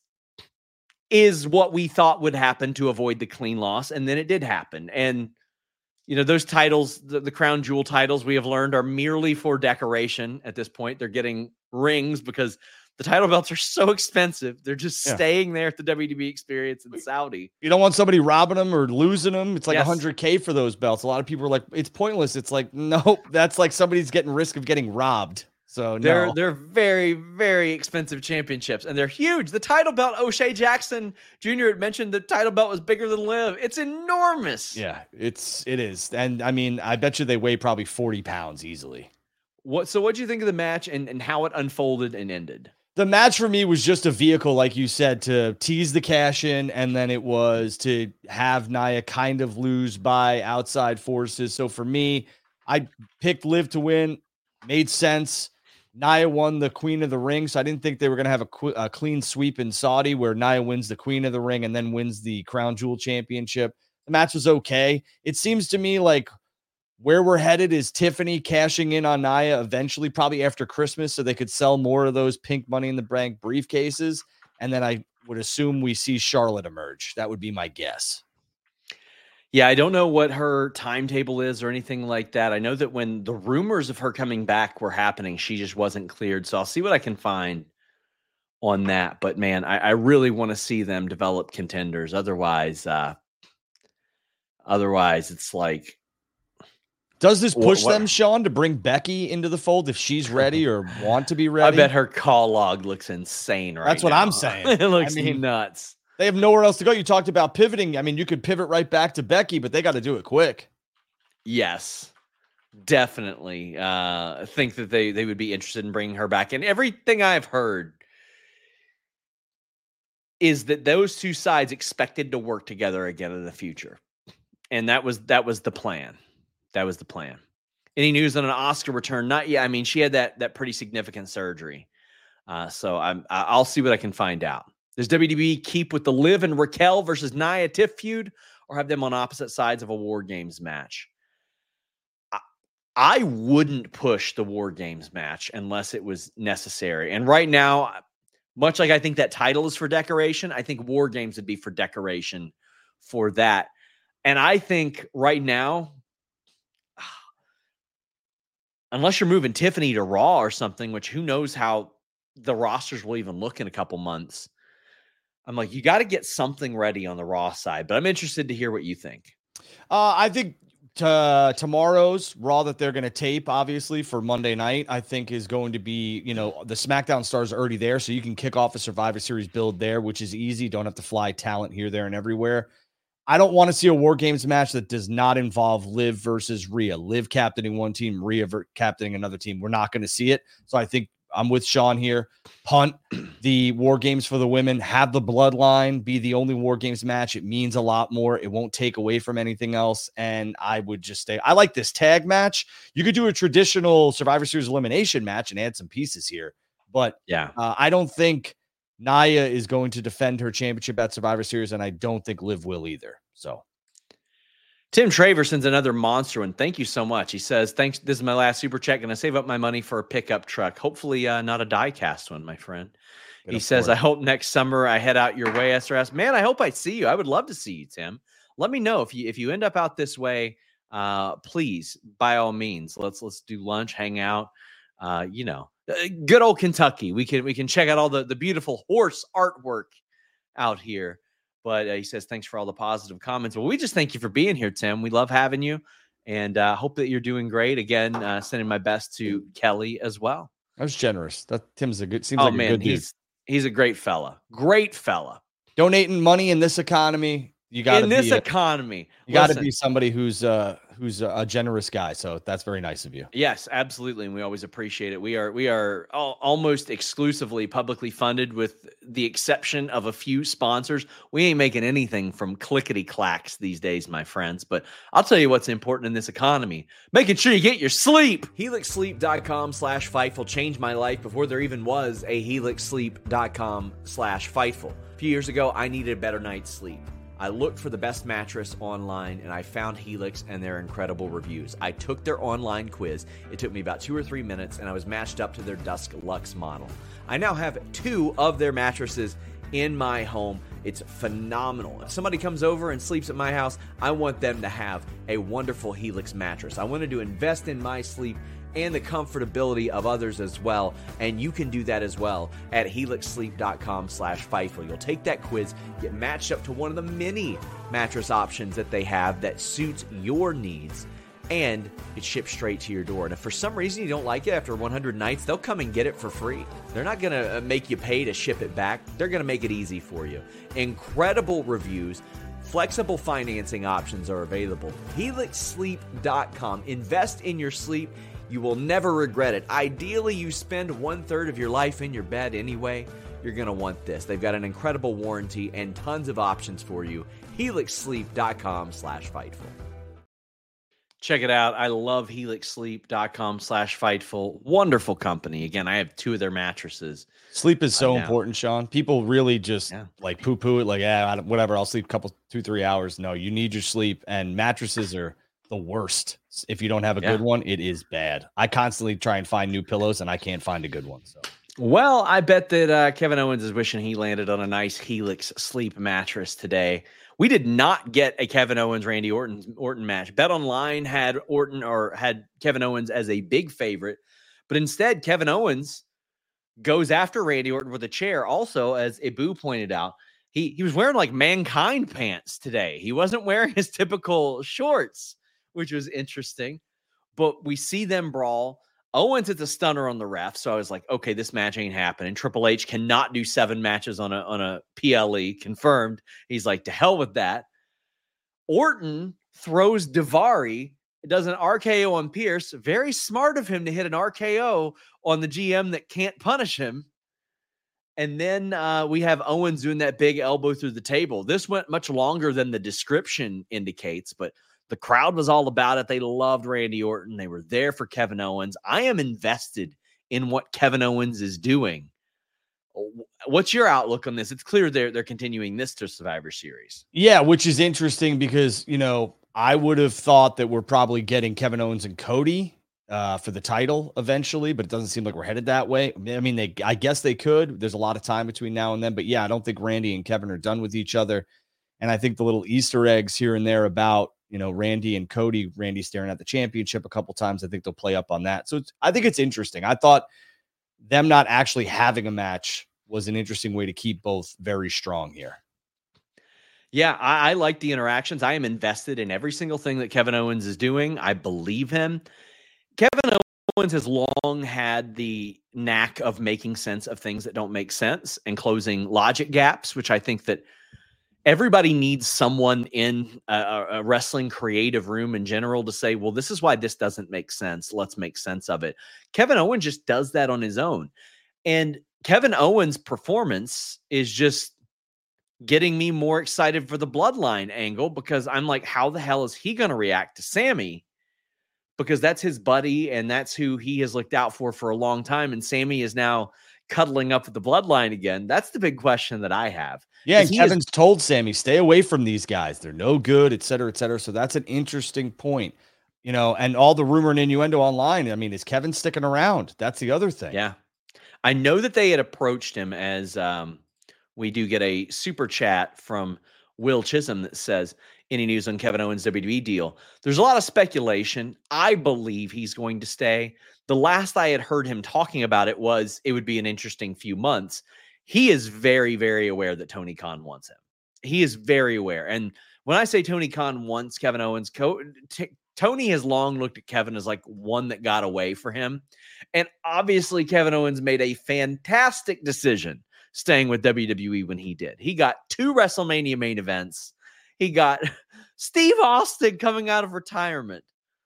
is what we thought would happen to avoid the clean loss. And then it did happen. And, you know, those titles, the, the crown jewel titles we have learned are merely for decoration at this point. They're getting rings because the title belts are so expensive. They're just yeah. staying there at the W W E Experience in Saudi. You don't want somebody robbing them or losing them. It's like yes. one hundred K for those belts. A lot of people are like, it's pointless. It's like, nope, that's like somebody's getting risk of getting robbed. So they're no. they're very, very expensive championships, and they're huge. The title belt, O'Shea Jackson Junior had mentioned the title belt was bigger than Liv. It's enormous. Yeah, it's it is. And I mean, I bet you they weigh probably forty pounds easily. What so what do you think of the match and, and how it unfolded and ended? The match for me was just a vehicle, like you said, to tease the cash in, and then it was to have Nia kind of lose by outside forces. So for me, I picked Liv to win. Made sense. Nia won the Queen of the Ring, so I didn't think they were going to have a, qu- a clean sweep in Saudi where Nia wins the Queen of the Ring and then wins the Crown Jewel Championship. The match was okay. It seems to me like where we're headed is Tiffany cashing in on Nia eventually, probably after Christmas, so they could sell more of those pink Money in the Bank briefcases. And then I would assume we see Charlotte emerge. That would be my guess. Yeah, I don't know what her timetable is or anything like that. I know that when the rumors of her coming back were happening, she just wasn't cleared. So I'll see what I can find on that. But man, I, I really want to see them develop contenders. Otherwise, uh, otherwise it's like, does this push what, them, Sean, to bring Becky into the fold if she's ready or want to be ready? I bet her call log looks insane right That's what now. I'm saying. It looks I mean, nuts. They have nowhere else to go. You talked about pivoting. I mean, you could pivot right back to Becky, but they got to do it quick. Yes, definitely. Uh, I think that they, they would be interested in bringing her back. And everything I've heard is that those two sides expected to work together again in the future. And that was that was the plan. That was the plan. Any news on an Asuka return? Not yet. I mean, she had that that pretty significant surgery. Uh, so I'm I'll see what I can find out. Does W W E keep with the Liv and Raquel versus Nia Tiff feud, or have them on opposite sides of a War Games match? I, I wouldn't push the War Games match unless it was necessary. And right now, much like I think that title is for decoration, I think War Games would be for decoration for that. And I think right now, unless you're moving Tiffany to Raw or something, which who knows how the rosters will even look in a couple months, I'm like, you got to get something ready on the Raw side, but I'm interested to hear what you think. Uh, I think t- tomorrow's Raw that they're going to tape, obviously, for Monday night, I think is going to be, you know, the SmackDown stars are already there, so you can kick off a Survivor Series build there, which is easy. Don't have to fly talent here, there, and everywhere. I don't want to see a War Games match that does not involve Liv versus Rhea. Liv captaining one team, Rhea ver- captaining another team. We're not going to see it, so I think I'm with Sean here. Punt the War Games for the women, have the bloodline be the only War Games match. It means a lot more. It won't take away from anything else. And I would just stay. I like this tag match. You could do a traditional Survivor Series elimination match and add some pieces here. But yeah, uh, I don't think Nia is going to defend her championship at Survivor Series, and I don't think Liv will either. So Tim Traver sends another monster one. Thank you so much. He says, thanks. This is my last super check. Going to save up my money for a pickup truck. Hopefully uh, not a die-cast one, my friend. Get he says, I hope next summer I head out your way, S R S. Man, I hope I see you. I would love to see you, Tim. Let me know if you if you end up out this way. Uh, please, by all means, let's let's do lunch, hang out. Uh, you know, good old Kentucky. We can we can check out all the, the beautiful horse artwork out here. But uh, he says, thanks for all the positive comments. Well, we just thank you for being here, Tim. We love having you, and uh, hope that you're doing great. Again, uh, sending my best to Kelly as well. I was generous. That Tim's a good, seems oh, like man, a good dude. He's, he's a great fella. Great fella. Donating money in this economy. You got in this be economy. A, you got to be somebody who's uh who's a generous guy. So that's very nice of you. Yes, absolutely, and we always appreciate it. We are we are all, almost exclusively publicly funded, with the exception of a few sponsors. We ain't making anything from clickety clacks these days, my friends. But I'll tell you what's important in this economy: making sure you get your sleep. helix sleep dot com slash fightful changed my life before there even was a helix sleep dot com slash fightful. A few years ago, I needed a better night's sleep. I looked for the best mattress online, and I found Helix and their incredible reviews. I took their online quiz. It took me about two or three minutes, and I was matched up to their Dusk Luxe model. I now have two of their mattresses in my home. It's phenomenal. If somebody comes over and sleeps at my house, I want them to have a wonderful Helix mattress. I wanted to invest in my sleep and the comfortability of others as well, and you can do that as well at helix sleep dot com slash Fightful. You'll take that quiz, get matched up to one of the many mattress options that they have that suits your needs, and it ships straight to your door. And if for some reason you don't like it after one hundred nights, they'll come and get it for free. They're not going to make you pay to ship it back. They're going to make it easy for you. Incredible reviews. Flexible financing options are available. helix sleep dot com. Invest in your sleep. You will never regret it. Ideally, you spend one third of your life in your bed anyway. You're going to want this. They've got an incredible warranty and tons of options for you. helix sleep dot com slash Fightful. Check it out. I love helix sleep dot com slash Fightful. Wonderful company. Again, I have two of their mattresses. Sleep is so important, Sean. People really just yeah. like poo-poo it, like, yeah, whatever, I'll sleep a couple, two, three hours. No, you need your sleep, and mattresses are the worst. If you don't have a yeah. good one, it is bad. I constantly try and find new pillows, and I can't find a good one. So, well, I bet that uh, Kevin Owens is wishing he landed on a nice Helix sleep mattress today. We did not get a Kevin Owens Randy Orton Orton match. BetOnline had Orton or had Kevin Owens as a big favorite, but instead Kevin Owens goes after Randy Orton with a chair. Also, as Ibu pointed out, he he was wearing like Mankind pants today. He wasn't wearing his typical shorts, which was interesting. But we see them brawl. Owens hits a stunner on the ref, so I was like, okay, this match ain't happening. Triple H cannot do seven matches on a on a P L E, confirmed. He's like, to hell with that. Orton throws Daivari, does an R K O on Pierce. Very smart of him to hit an R K O on the G M that can't punish him. And then uh, we have Owens doing that big elbow through the table. This went much longer than the description indicates, but the crowd was all about it. They loved Randy Orton. They were there for Kevin Owens. I am invested in what Kevin Owens is doing. What's your outlook on this? It's clear they're they're continuing this to Survivor Series. Yeah, which is interesting because, you know, I would have thought that we're probably getting Kevin Owens and Cody uh, for the title eventually, but it doesn't seem like we're headed that way. I mean, they I guess they could. There's a lot of time between now and then, but yeah, I don't think Randy and Kevin are done with each other. And I think the little Easter eggs here and there about, you know, Randy and Cody, Randy staring at the championship a couple times, I think they'll play up on that. So it's, I think it's interesting. I thought them not actually having a match was an interesting way to keep both very strong here. Yeah, I, I like the interactions. I am invested in every single thing that Kevin Owens is doing. I believe him. Kevin Owens has long had the knack of making sense of things that don't make sense and closing logic gaps, which I think that everybody needs someone in a, a wrestling creative room in general to say, well, this is why this doesn't make sense. Let's make sense of it. Kevin Owens just does that on his own. And Kevin Owens' performance is just getting me more excited for the Bloodline angle because I'm like, how the hell is he going to react to Sammy? Because that's his buddy and that's who he has looked out for for a long time. And Sammy is now cuddling up with the Bloodline again. That's the big question that I have. Yeah, and Kevin's is- told Sammy, stay away from these guys. They're no good, et cetera, et cetera. So that's an interesting point. You know, and all the rumor and innuendo online, I mean, is Kevin sticking around? That's the other thing. Yeah. I know that they had approached him as um, we do get a super chat from Will Chisholm that says, any news on Kevin Owens' W W E deal? There's a lot of speculation. I believe he's going to stay. The last I had heard him talking about it was it would be an interesting few months. He is very, very aware that Tony Khan wants him. He is very aware. And when I say Tony Khan wants Kevin Owens, Co- T- Tony has long looked at Kevin as like one that got away for him. And obviously Kevin Owens made a fantastic decision staying with W W E when he did. He got two WrestleMania main events. He got Steve Austin coming out of retirement.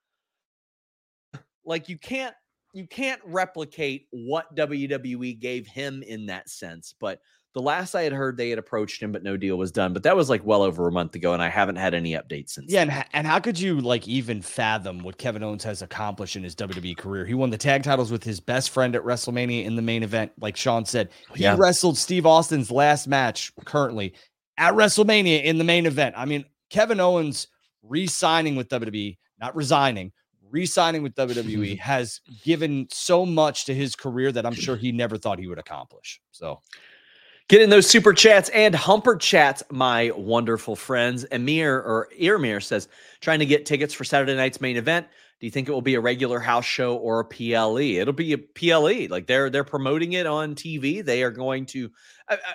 Like you can't, you can't replicate what W W E gave him in that sense. But the last I had heard, they had approached him, but no deal was done. But that was like well over a month ago, and I haven't had any updates since. Yeah, and, and how could you like even fathom what Kevin Owens has accomplished in his W W E career? He won the tag titles with his best friend at WrestleMania in the main event, like Sean said. He yeah. wrestled Steve Austin's last match currently at WrestleMania in the main event. I mean, Kevin Owens re-signing with W W E, not resigning, re-signing with W W E has given so much to his career that I'm sure he never thought he would accomplish. So get in those super chats and humper chats, my wonderful friends. Amir or Irmir says, trying to get tickets for Saturday night's main event. Do you think it will be a regular house show or a P L E? It'll be a P L E. Like they're they're promoting it on T V. They are going to, uh, uh,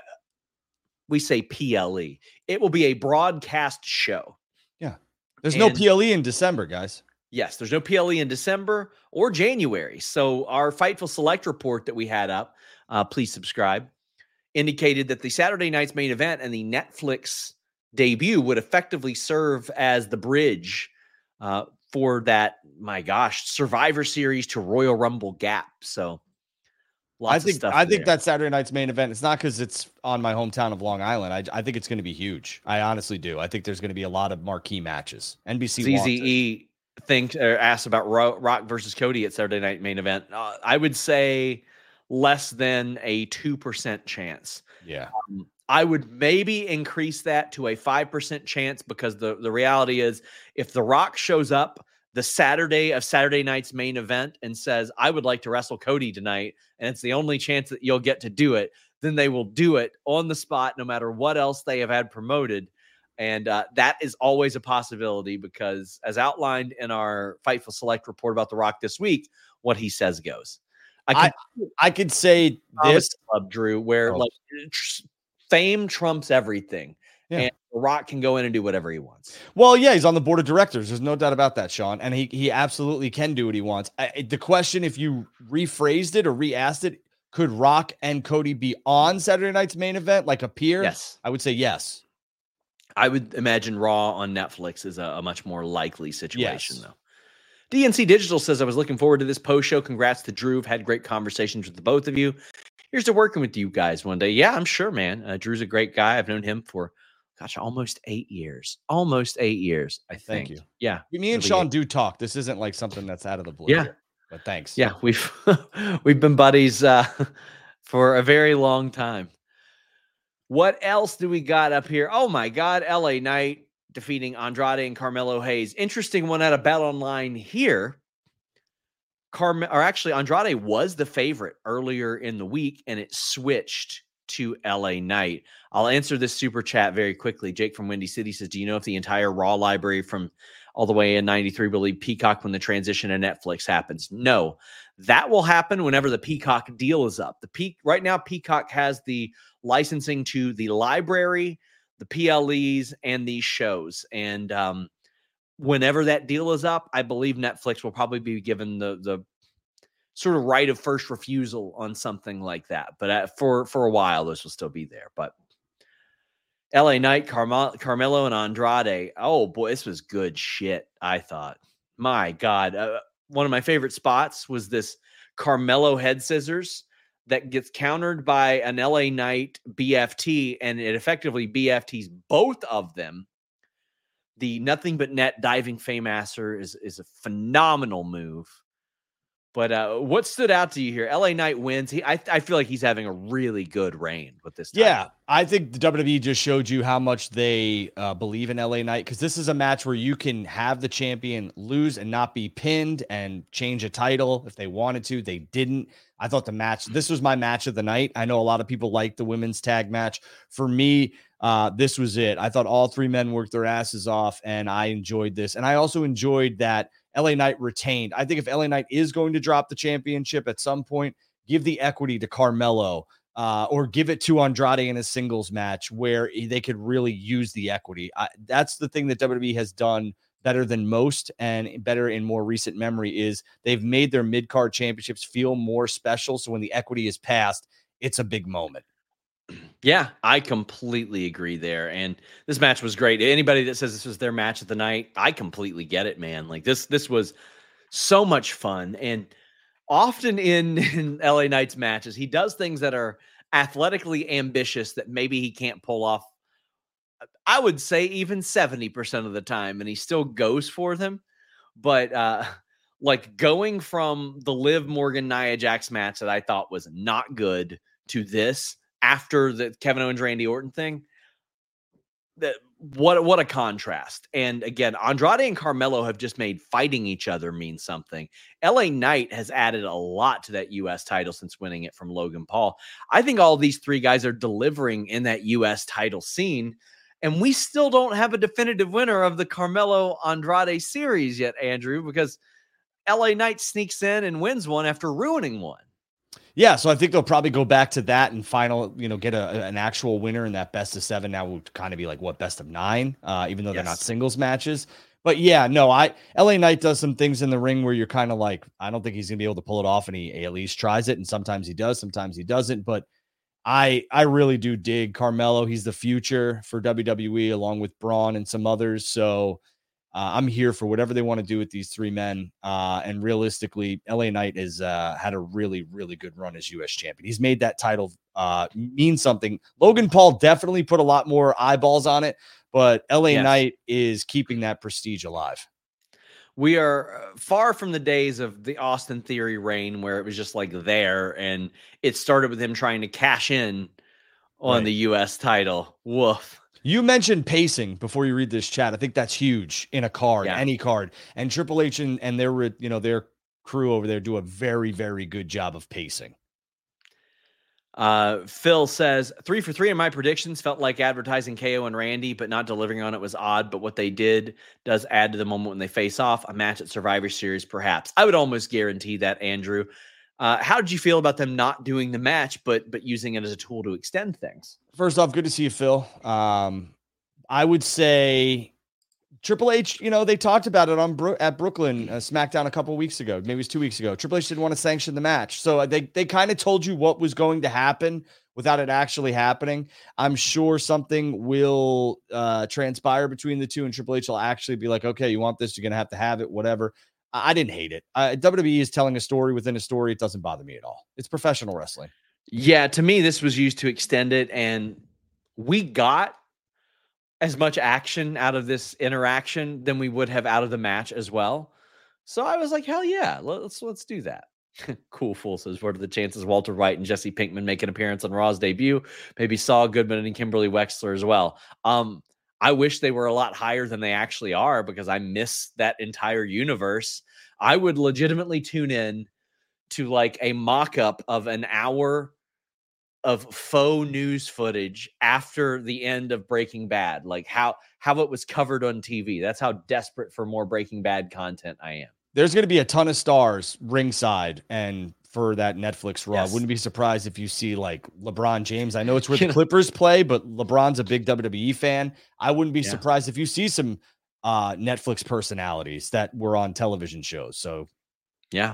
we say P L E. It will be a broadcast show. Yeah. There's and, no P L E in December, guys. Yes, there's no P L E in December or January. So our Fightful Select report that we had up, uh, please subscribe, indicated that the Saturday night's main event and the Netflix debut would effectively serve as the bridge uh, for that, my gosh, Survivor Series to Royal Rumble gap. So lots I think, of stuff I there. think that Saturday night's main event, it's not because it's on my hometown of Long Island. I, I think it's going to be huge. I honestly do. I think there's going to be a lot of marquee matches. N B C Z Z E think or asked about Ro- Rock versus Cody at Saturday night main event. Uh, I would say less than a two percent chance. Yeah. Um, I would maybe increase that to a five percent chance because the, the reality is if The Rock shows up the Saturday of Saturday night's main event and says, I would like to wrestle Cody tonight, and it's the only chance that you'll get to do it, then they will do it on the spot no matter what else they have had promoted. And uh, that is always a possibility because as outlined in our Fightful Select report about The Rock this week, what he says goes. I, can, I, I could say this, Club, Drew, where oh. like tr- fame trumps everything. Yeah. And The Rock can go in and do whatever he wants. Well, yeah, he's on the board of directors. There's no doubt about that, Sean. And he he absolutely can do what he wants. I, the question, if you rephrased it or re-asked it, could Rock and Cody be on Saturday night's main event, like appear? Yes. I would say yes. I would imagine Raw on Netflix is a, a much more likely situation, yes. though. D N C Digital says, I was looking forward to this post show. Congrats to Drew. I've had great conversations with the both of you. Here's to working with you guys one day. Yeah, I'm sure, man. Uh, Drew's a great guy. I've known him for, gosh, almost eight years. Almost eight years, I think. Thank you. Yeah. Me and Sean do talk. This isn't like something that's out of the blue. Yeah. Here, but thanks. Yeah, we've we've been buddies uh, for a very long time. What else do we got up here? Oh, my God. L A Knight defeating Andrade and Carmelo Hayes. Interesting one out of Bet Online here. Carm- or actually, Andrade was the favorite earlier in the week, and it switched to L A Knight. I'll answer this super chat very quickly. Jake from Windy City says, do you know if the entire Raw library from all the way in ninety-three will leave Peacock when the transition to Netflix happens? No. That will happen whenever the Peacock deal is up. The Pe- Right now, Peacock has the licensing to the library, the P L Es, and these shows. And um, whenever that deal is up, I believe Netflix will probably be given the the sort of right of first refusal on something like that. But uh, for, for a while, this will still be there. But L A Knight, Carmel- Carmelo, and Andrade. Oh, boy, this was good shit, I thought. My God. Uh, one of my favorite spots was this Carmelo head scissors that gets countered by an L A Knight B F T, and it effectively B F Ts both of them. The nothing but net diving Fameasser is, is a phenomenal move. But uh, what stood out to you here? L A Knight wins. He, I, I feel like he's having a really good reign with this title. Yeah, I think the W W E just showed you how much they uh, believe in L A Knight, because this is a match where you can have the champion lose and not be pinned and change a title if they wanted to. They didn't. I thought the match, this was my match of the night. I know a lot of people like the women's tag match. For me, uh, this was it. I thought all three men worked their asses off, and I enjoyed this. And I also enjoyed that L A Knight retained. I think if L A Knight is going to drop the championship at some point, give the equity to Carmelo uh, or give it to Andrade in a singles match where they could really use the equity. I, that's the thing that W W E has done better than most and better in more recent memory is they've made their mid-card championships feel more special. So when the equity is passed, it's a big moment. Yeah, I completely agree there. And this match was great. Anybody that says this was their match of the night, I completely get it, man. Like this, this was so much fun. And often in, in L A Knight's matches, he does things that are athletically ambitious that maybe he can't pull off. I would say even seventy percent of the time, and he still goes for them. But uh, like going from the Liv Morgan Nia Jax match that I thought was not good to this, after the Kevin Owens, Randy Orton thing, that what what a contrast. And again, Andrade and Carmelo have just made fighting each other mean something. L A Knight has added a lot to that U S title since winning it from Logan Paul. I think all these three guys are delivering in that U S title scene, and we still don't have a definitive winner of the Carmelo Andrade series yet, Andrew, because L A Knight sneaks in and wins one after ruining one. Yeah, so I think they'll probably go back to that and final, you know, get a, an actual winner in that best of seven. Now would kind of be like what best of nine, uh, even though yes. they're not singles matches. But yeah, no, I L A Knight does some things in the ring where you're kind of like, I don't think he's gonna be able to pull it off, and he at least tries it, and sometimes he does, sometimes he doesn't. But I I really do dig Carmelo. He's the future for W W E along with Braun and some others. So Uh, I'm here for whatever they want to do with these three men. Uh, and realistically, L A Knight has uh, had a really, really good run as U S champion. He's made that title uh, mean something. Logan Paul definitely put a lot more eyeballs on it, but L A yes. Knight is keeping that prestige alive. We are far from the days of the Austin Theory reign where it was just like there, and it started with him trying to cash in on right. the U S title. Woof. You mentioned pacing before you read this chat. I think that's huge in a card, yeah. any card. And Triple H and, and their, you know, their crew over there do a very, very good job of pacing. Uh, Phil says, three for three in my predictions. Felt like advertising K O and Randy, but not delivering on it was odd. But what they did does add to the moment when they face off. A match at Survivor Series, perhaps. I would almost guarantee that, Andrew. Uh, how did you feel about them not doing the match, but but using it as a tool to extend things? First off, good to see you, Phil. Um, I would say Triple H, you know, they talked about it on Bro- at Brooklyn uh, SmackDown a couple of weeks ago. Maybe it was two weeks ago. Triple H didn't want to sanction the match. So they, they kind of told you what was going to happen without it actually happening. I'm sure something will uh, transpire between the two, and Triple H will actually be like, okay, you want this, you're going to have to have it, whatever. I didn't hate it. Uh, W W E is telling a story within a story. It doesn't bother me at all. It's professional wrestling. Yeah, to me, this was used to extend it, and we got as much action out of this interaction than we would have out of the match as well. So I was like, hell yeah, let's let's do that. Cool Fool says, what are the chances Walter White and Jesse Pinkman make an appearance on Raw's debut? Maybe Saul Goodman and Kimberly Wexler as well. Um, I wish they were a lot higher than they actually are because I miss that entire universe. I would legitimately tune in to like a mock-up of an hour of faux news footage after the end of Breaking Bad, like how how it was covered on T V. That's how desperate for more Breaking Bad content I am. There's going to be a ton of stars ringside and for that Netflix Raw. Yes. Wouldn't be surprised if you see like LeBron James. I know it's where the Clippers play, but LeBron's a big W W E fan. I wouldn't be yeah. surprised if you see some uh, Netflix personalities that were on television shows. So, yeah.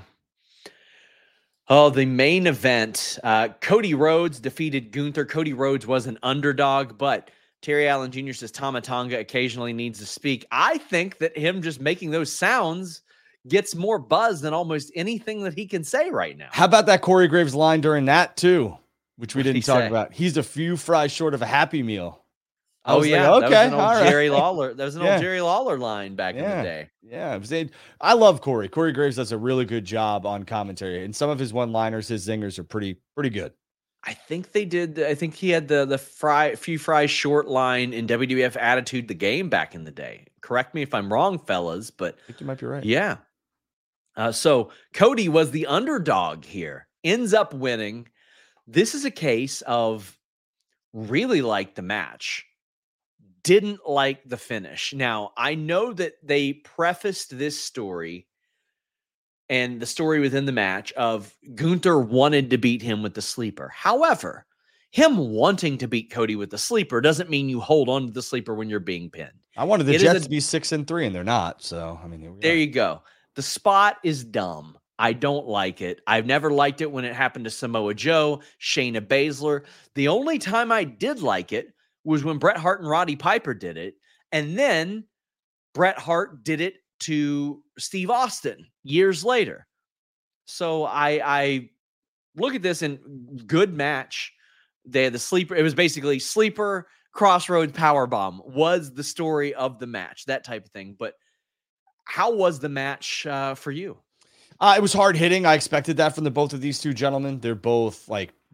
Oh, the main event. Uh, Cody Rhodes defeated Gunther. Cody Rhodes was an underdog, but Terry Allen Junior says Tama Tonga occasionally needs to speak. I think that him just making those sounds gets more buzz than almost anything that he can say right now. How about that Corey Graves line during that too, which we what didn't talk say? about? He's a few fries short of a Happy Meal. I oh yeah, like, okay, that was an old all Jerry right. Lawler. That was an yeah. old Jerry Lawler line back yeah. in the day. Yeah, it was a, I love Corey. Corey Graves does a really good job on commentary, and some of his one-liners, his zingers, are pretty pretty good. I think they did. I think he had the the fry few fries short line in W W F Attitude the Game back in the day. Correct me if I'm wrong, fellas, but I think you might be right. Yeah. Uh, so Cody was the underdog here, ends up winning. This is a case of really like the match, didn't like the finish. Now, I know that they prefaced this story and the story within the match of Gunther wanted to beat him with the sleeper. However, him wanting to beat Cody with the sleeper doesn't mean you hold on to the sleeper when you're being pinned. I wanted the it Jets a, to be six and three, and they're not. So, I mean, there you go. The spot is dumb. I don't like it. I've never liked it when it happened to Samoa Joe, Shayna Baszler. The only time I did like it was when Bret Hart and Roddy Piper did it. And then Bret Hart did it to Steve Austin years later. So I, I look at this and good match. They had the sleeper. It was basically sleeper, crossroads, powerbomb was the story of the match, that type of thing. But how was the match uh, for you? Uh, it was hard hitting. I expected that from the both of these two gentlemen. They're both like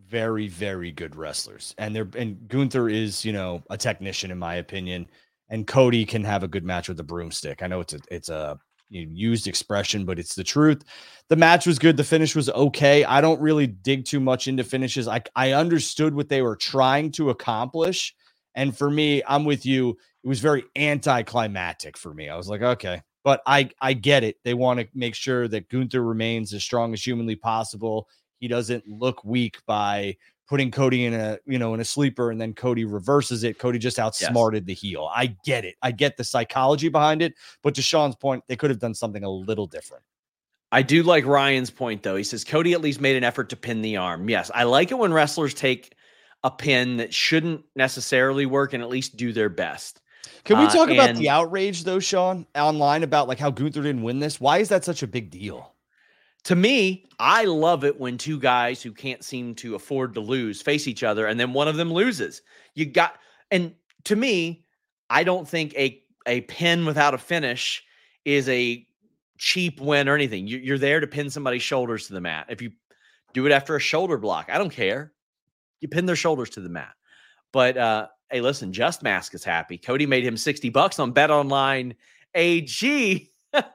very, very good wrestlers. And they're and Gunther is, you know, a technician in my opinion. And Cody can have a good match with the broomstick. I know it's a it's a you know, used expression, but it's the truth. The match was good. The finish was okay. I don't really dig too much into finishes. I I understood what they were trying to accomplish. And for me, I'm with you. It was very anticlimactic for me. I was like, okay, but I, I get it. They want to make sure that Gunther remains as strong as humanly possible. He doesn't look weak by putting Cody in a, you know, in a sleeper and then Cody reverses it. Cody just outsmarted yes. the heel. I get it. I get the psychology behind it. But to Sean's point, they could have done something a little different. I do like Ryan's point, though. He says Cody at least made an effort to pin the arm. Yes, I like it when wrestlers take a pin that shouldn't necessarily work and at least do their best. Can we talk uh, about the outrage, though, Sean, online about like how Gunther didn't win this? Why is that such a big deal? To me, I love it when two guys who can't seem to afford to lose face each other and then one of them loses. You got, and to me, I don't think a, a pin without a finish is a cheap win or anything. You, you're there to pin somebody's shoulders to the mat. If you do it after a shoulder block, I don't care. You pin their shoulders to the mat. But, uh, hey, listen, Just Mask is happy. Cody made him sixty bucks on BetOnline A G.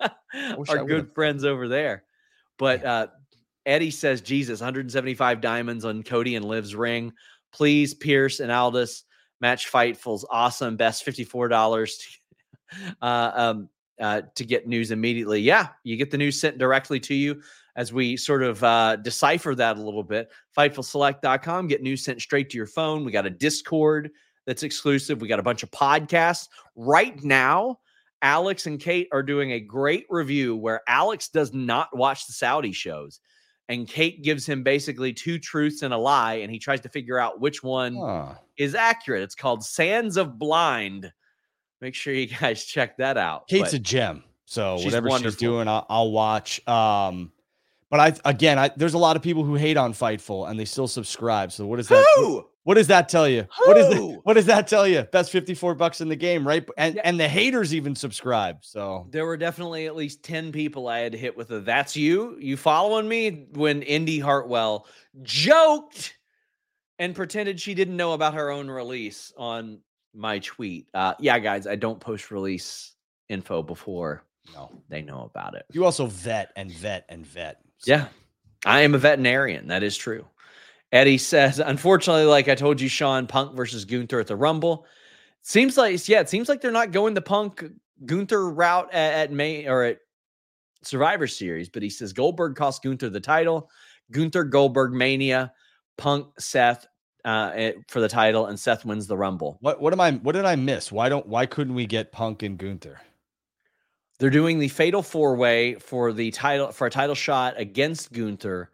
Our good friends over there. But uh, Eddie says, Jesus, one hundred seventy-five diamonds on Cody and Liv's ring. Please, Pierce and Aldis, match Fightful's awesome. Best fifty-four dollars to, uh, um, uh, to get news immediately. Yeah, you get the news sent directly to you. As we sort of uh, decipher that a little bit, Fightful Select dot com, get news sent straight to your phone. We got a Discord that's exclusive. We got a bunch of podcasts. Right now, Alex and Kate are doing a great review where Alex does not watch the Saudi shows. And Kate gives him basically two truths and a lie, and he tries to figure out which one huh. is accurate. It's called Sands of Blind. Make sure you guys check that out. Kate's but a gem. So she's whatever wonderful. she's doing, I'll, I'll watch. Um, But I, again, I, there's a lot of people who hate on Fightful and they still subscribe. So what does that, Who? what does that tell you? Who? What is the, what does that tell you? Best fifty-four bucks in the game, right? And, yeah. and the haters even subscribe. So there were definitely at least ten people I had to hit with a, that's you, you following me, when Indy Hartwell joked and pretended she didn't know about her own release on my tweet. Uh, yeah, guys, I don't post release info before no, they know about it. You also vet and vet and vet. So. Yeah, I am a veterinarian. That is true. Eddie says, unfortunately, like I told you, Sean, Punk versus Gunther at the Rumble. Seems like, yeah, it seems like they're not going the Punk Gunther route at, at May or at Survivor Series, but he says Goldberg cost Gunther the title. Gunther, Goldberg, Mania, Punk, Seth uh, for the title, and Seth wins the Rumble. What what am I? What did I miss? Why don't? Why couldn't we get Punk and Gunther? They're doing the fatal four-way for the title for a title shot against Gunther,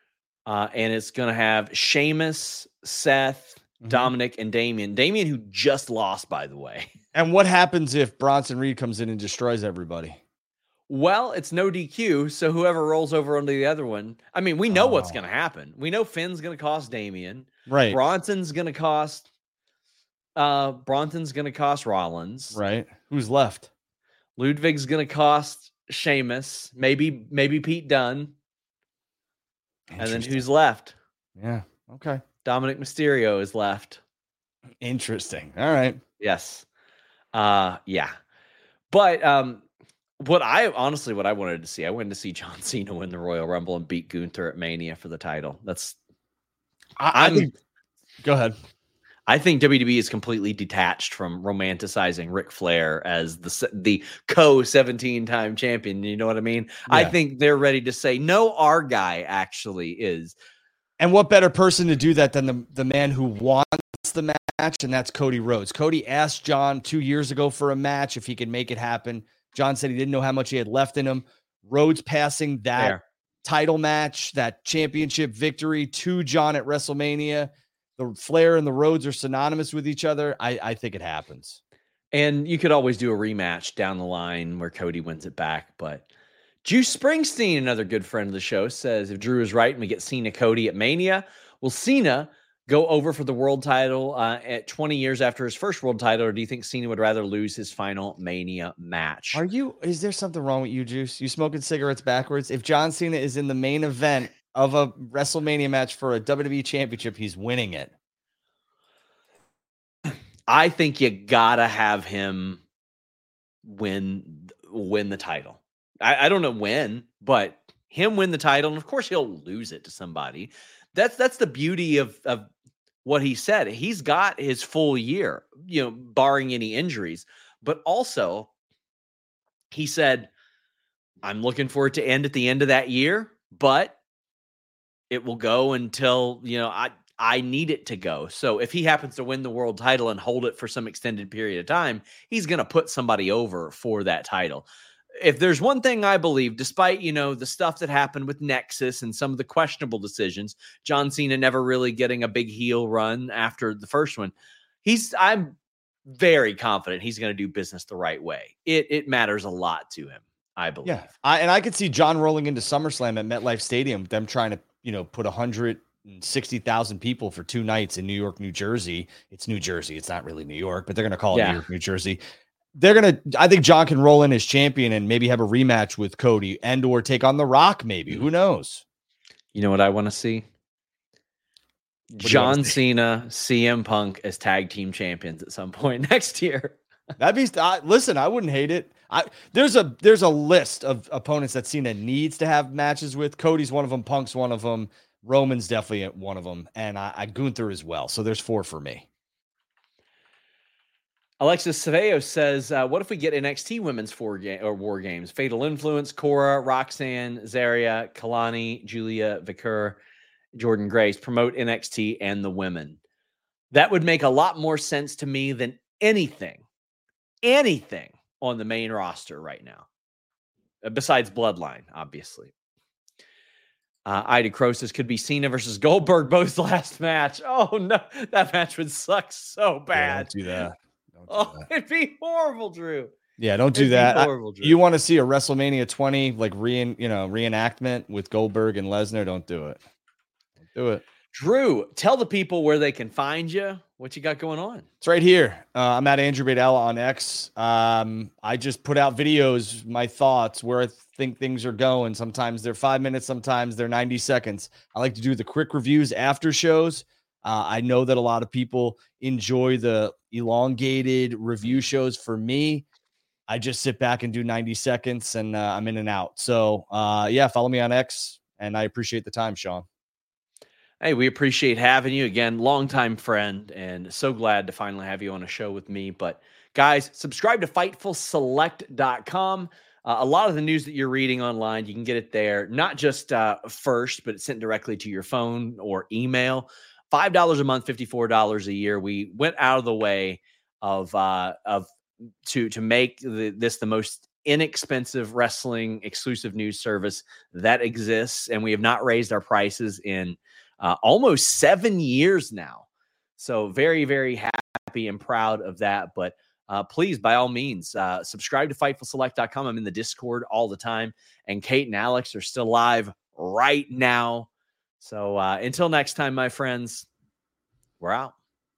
uh, and it's going to have Sheamus, Seth, mm-hmm. Dominic, and Damian. Damian, who just lost, by the way. And what happens if Bronson Reed comes in and destroys everybody? Well, it's no D Q, so whoever rolls over onto the other one. I mean, we know oh. what's going to happen. We know Finn's going to cost Damian. Right. Bronson's going to cost. Uh, Bronson's going to cost Rollins. Right. Who's left? Ludwig's going to cost Sheamus, maybe maybe Pete Dunne. And then who's left? Yeah, okay. Dominic Mysterio is left. Interesting. All right. Yes. Uh, yeah. But um, what I honestly, what I wanted to see, I wanted to see John Cena win the Royal Rumble and beat Gunther at Mania for the title. That's. I, I think. Go ahead. I think W W E is completely detached from romanticizing Ric Flair as the the co seventeen-time champion. You know what I mean? Yeah. I think they're ready to say, no, our guy actually is. And what better person to do that than the, the man who wants the match, and that's Cody Rhodes. Cody asked John two years ago for a match if he could make it happen. John said he didn't know how much he had left in him. Rhodes passing that Fair. title match, that championship victory to John at WrestleMania. The Flair and the Rhodes are synonymous with each other. I, I think it happens. And you could always do a rematch down the line where Cody wins it back. But Juice Springsteen, another good friend of the show, says if Drew is right and we get Cena Cody at Mania, will Cena go over for the world title uh, at twenty years after his first world title, or do you think Cena would rather lose his final Mania match? Are you? Is there something wrong with you, Juice? You smoking cigarettes backwards? If John Cena is in the main event of a WrestleMania match for a W W E championship, he's winning it. I think you gotta have him win win the title. I, I don't know when, but him win the title, and of course he'll lose it to somebody. That's that's the beauty of of what he said. He's got his full year, you know, barring any injuries. But also, he said, I'm looking for it to end at the end of that year, but it will go until, you know, I I need it to go. So if he happens to win the world title and hold it for some extended period of time, he's going to put somebody over for that title. If there's one thing I believe, despite, you know, the stuff that happened with Nexus and some of the questionable decisions, John Cena never really getting a big heel run after the first one, he's, I'm very confident he's going to do business the right way. It it matters a lot to him, I believe. Yeah, I, and I could see John rolling into SummerSlam at MetLife Stadium, them trying to, you know, put one hundred sixty thousand people for two nights in New York, New Jersey. It's New Jersey. It's not really New York, but they're going to call it yeah. New York, New Jersey. They're going to, I think John can roll in as champion and maybe have a rematch with Cody and or take on The Rock maybe. Who knows? You know what I want to see? John Cena, C M Punk as tag team champions at some point next year. That'd be, uh, listen, I wouldn't hate it. I there's a there's a list of opponents that Cena needs to have matches with. Cody's one of them. Punk's one of them. Roman's definitely one of them, and I, I Gunther as well. So there's four for me. Alexis Saveos says, uh, "What if we get N X T women's four game or war games? Fatal Influence, Cora, Roxanne, Zarya, Kalani, Julia, Vicker, Jordan Grace promote N X T and the women? That would make a lot more sense to me than anything, anything on the main roster right now, besides Bloodline, obviously." Uh, Ida Crosis could be Cena versus Goldberg, both last match. Oh, no. That match would suck so bad. Yeah, don't do that. Don't do oh, that. It'd be horrible, Drew. Yeah, don't do it'd that. Horrible, I, you want to see a WrestleMania twenty, like, re, you know, reenactment with Goldberg and Lesnar? Don't do it. Don't do it. Drew, tell the people where they can find you. What you got going on? It's right here. Uh, I'm at Andrew Badella on X. Um, I just put out videos, my thoughts, where I think things are going. Sometimes they're five minutes, sometimes they're ninety seconds. I like to do the quick reviews after shows. Uh, I know that a lot of people enjoy the elongated review shows. For me, I just sit back and do ninety seconds, and uh, I'm in and out. So, uh, yeah, follow me on X, and I appreciate the time, Sean. Hey, we appreciate having you again. Longtime friend, and so glad to finally have you on a show with me. But guys, subscribe to Fightful Select dot com. Uh, a lot of the news that you're reading online, you can get it there, not just uh, first, but it's sent directly to your phone or email. five dollars a month, fifty-four dollars a year. We went out of the way of uh, of to to make the, this the most inexpensive wrestling exclusive news service that exists, and we have not raised our prices in Uh, almost seven years now. So very, very happy and proud of that. But uh, please, by all means, uh, subscribe to Fightful Select dot com. I'm in the Discord all the time. And Kate and Alex are still live right now. So uh, until next time, my friends, we're out.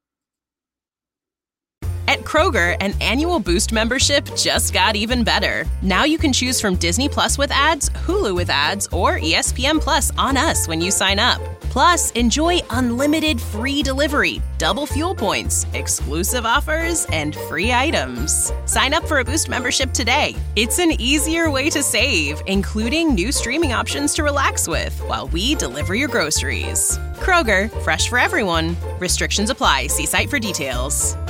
At Kroger, an annual Boost membership just got even better. Now you can choose from Disney Plus with ads, Hulu with ads, or E S P N Plus on us when you sign up. Plus, enjoy unlimited free delivery, double fuel points, exclusive offers, and free items. Sign up for a Boost membership today. It's an easier way to save, including new streaming options to relax with while we deliver your groceries. Kroger, fresh for everyone. Restrictions apply. See site for details.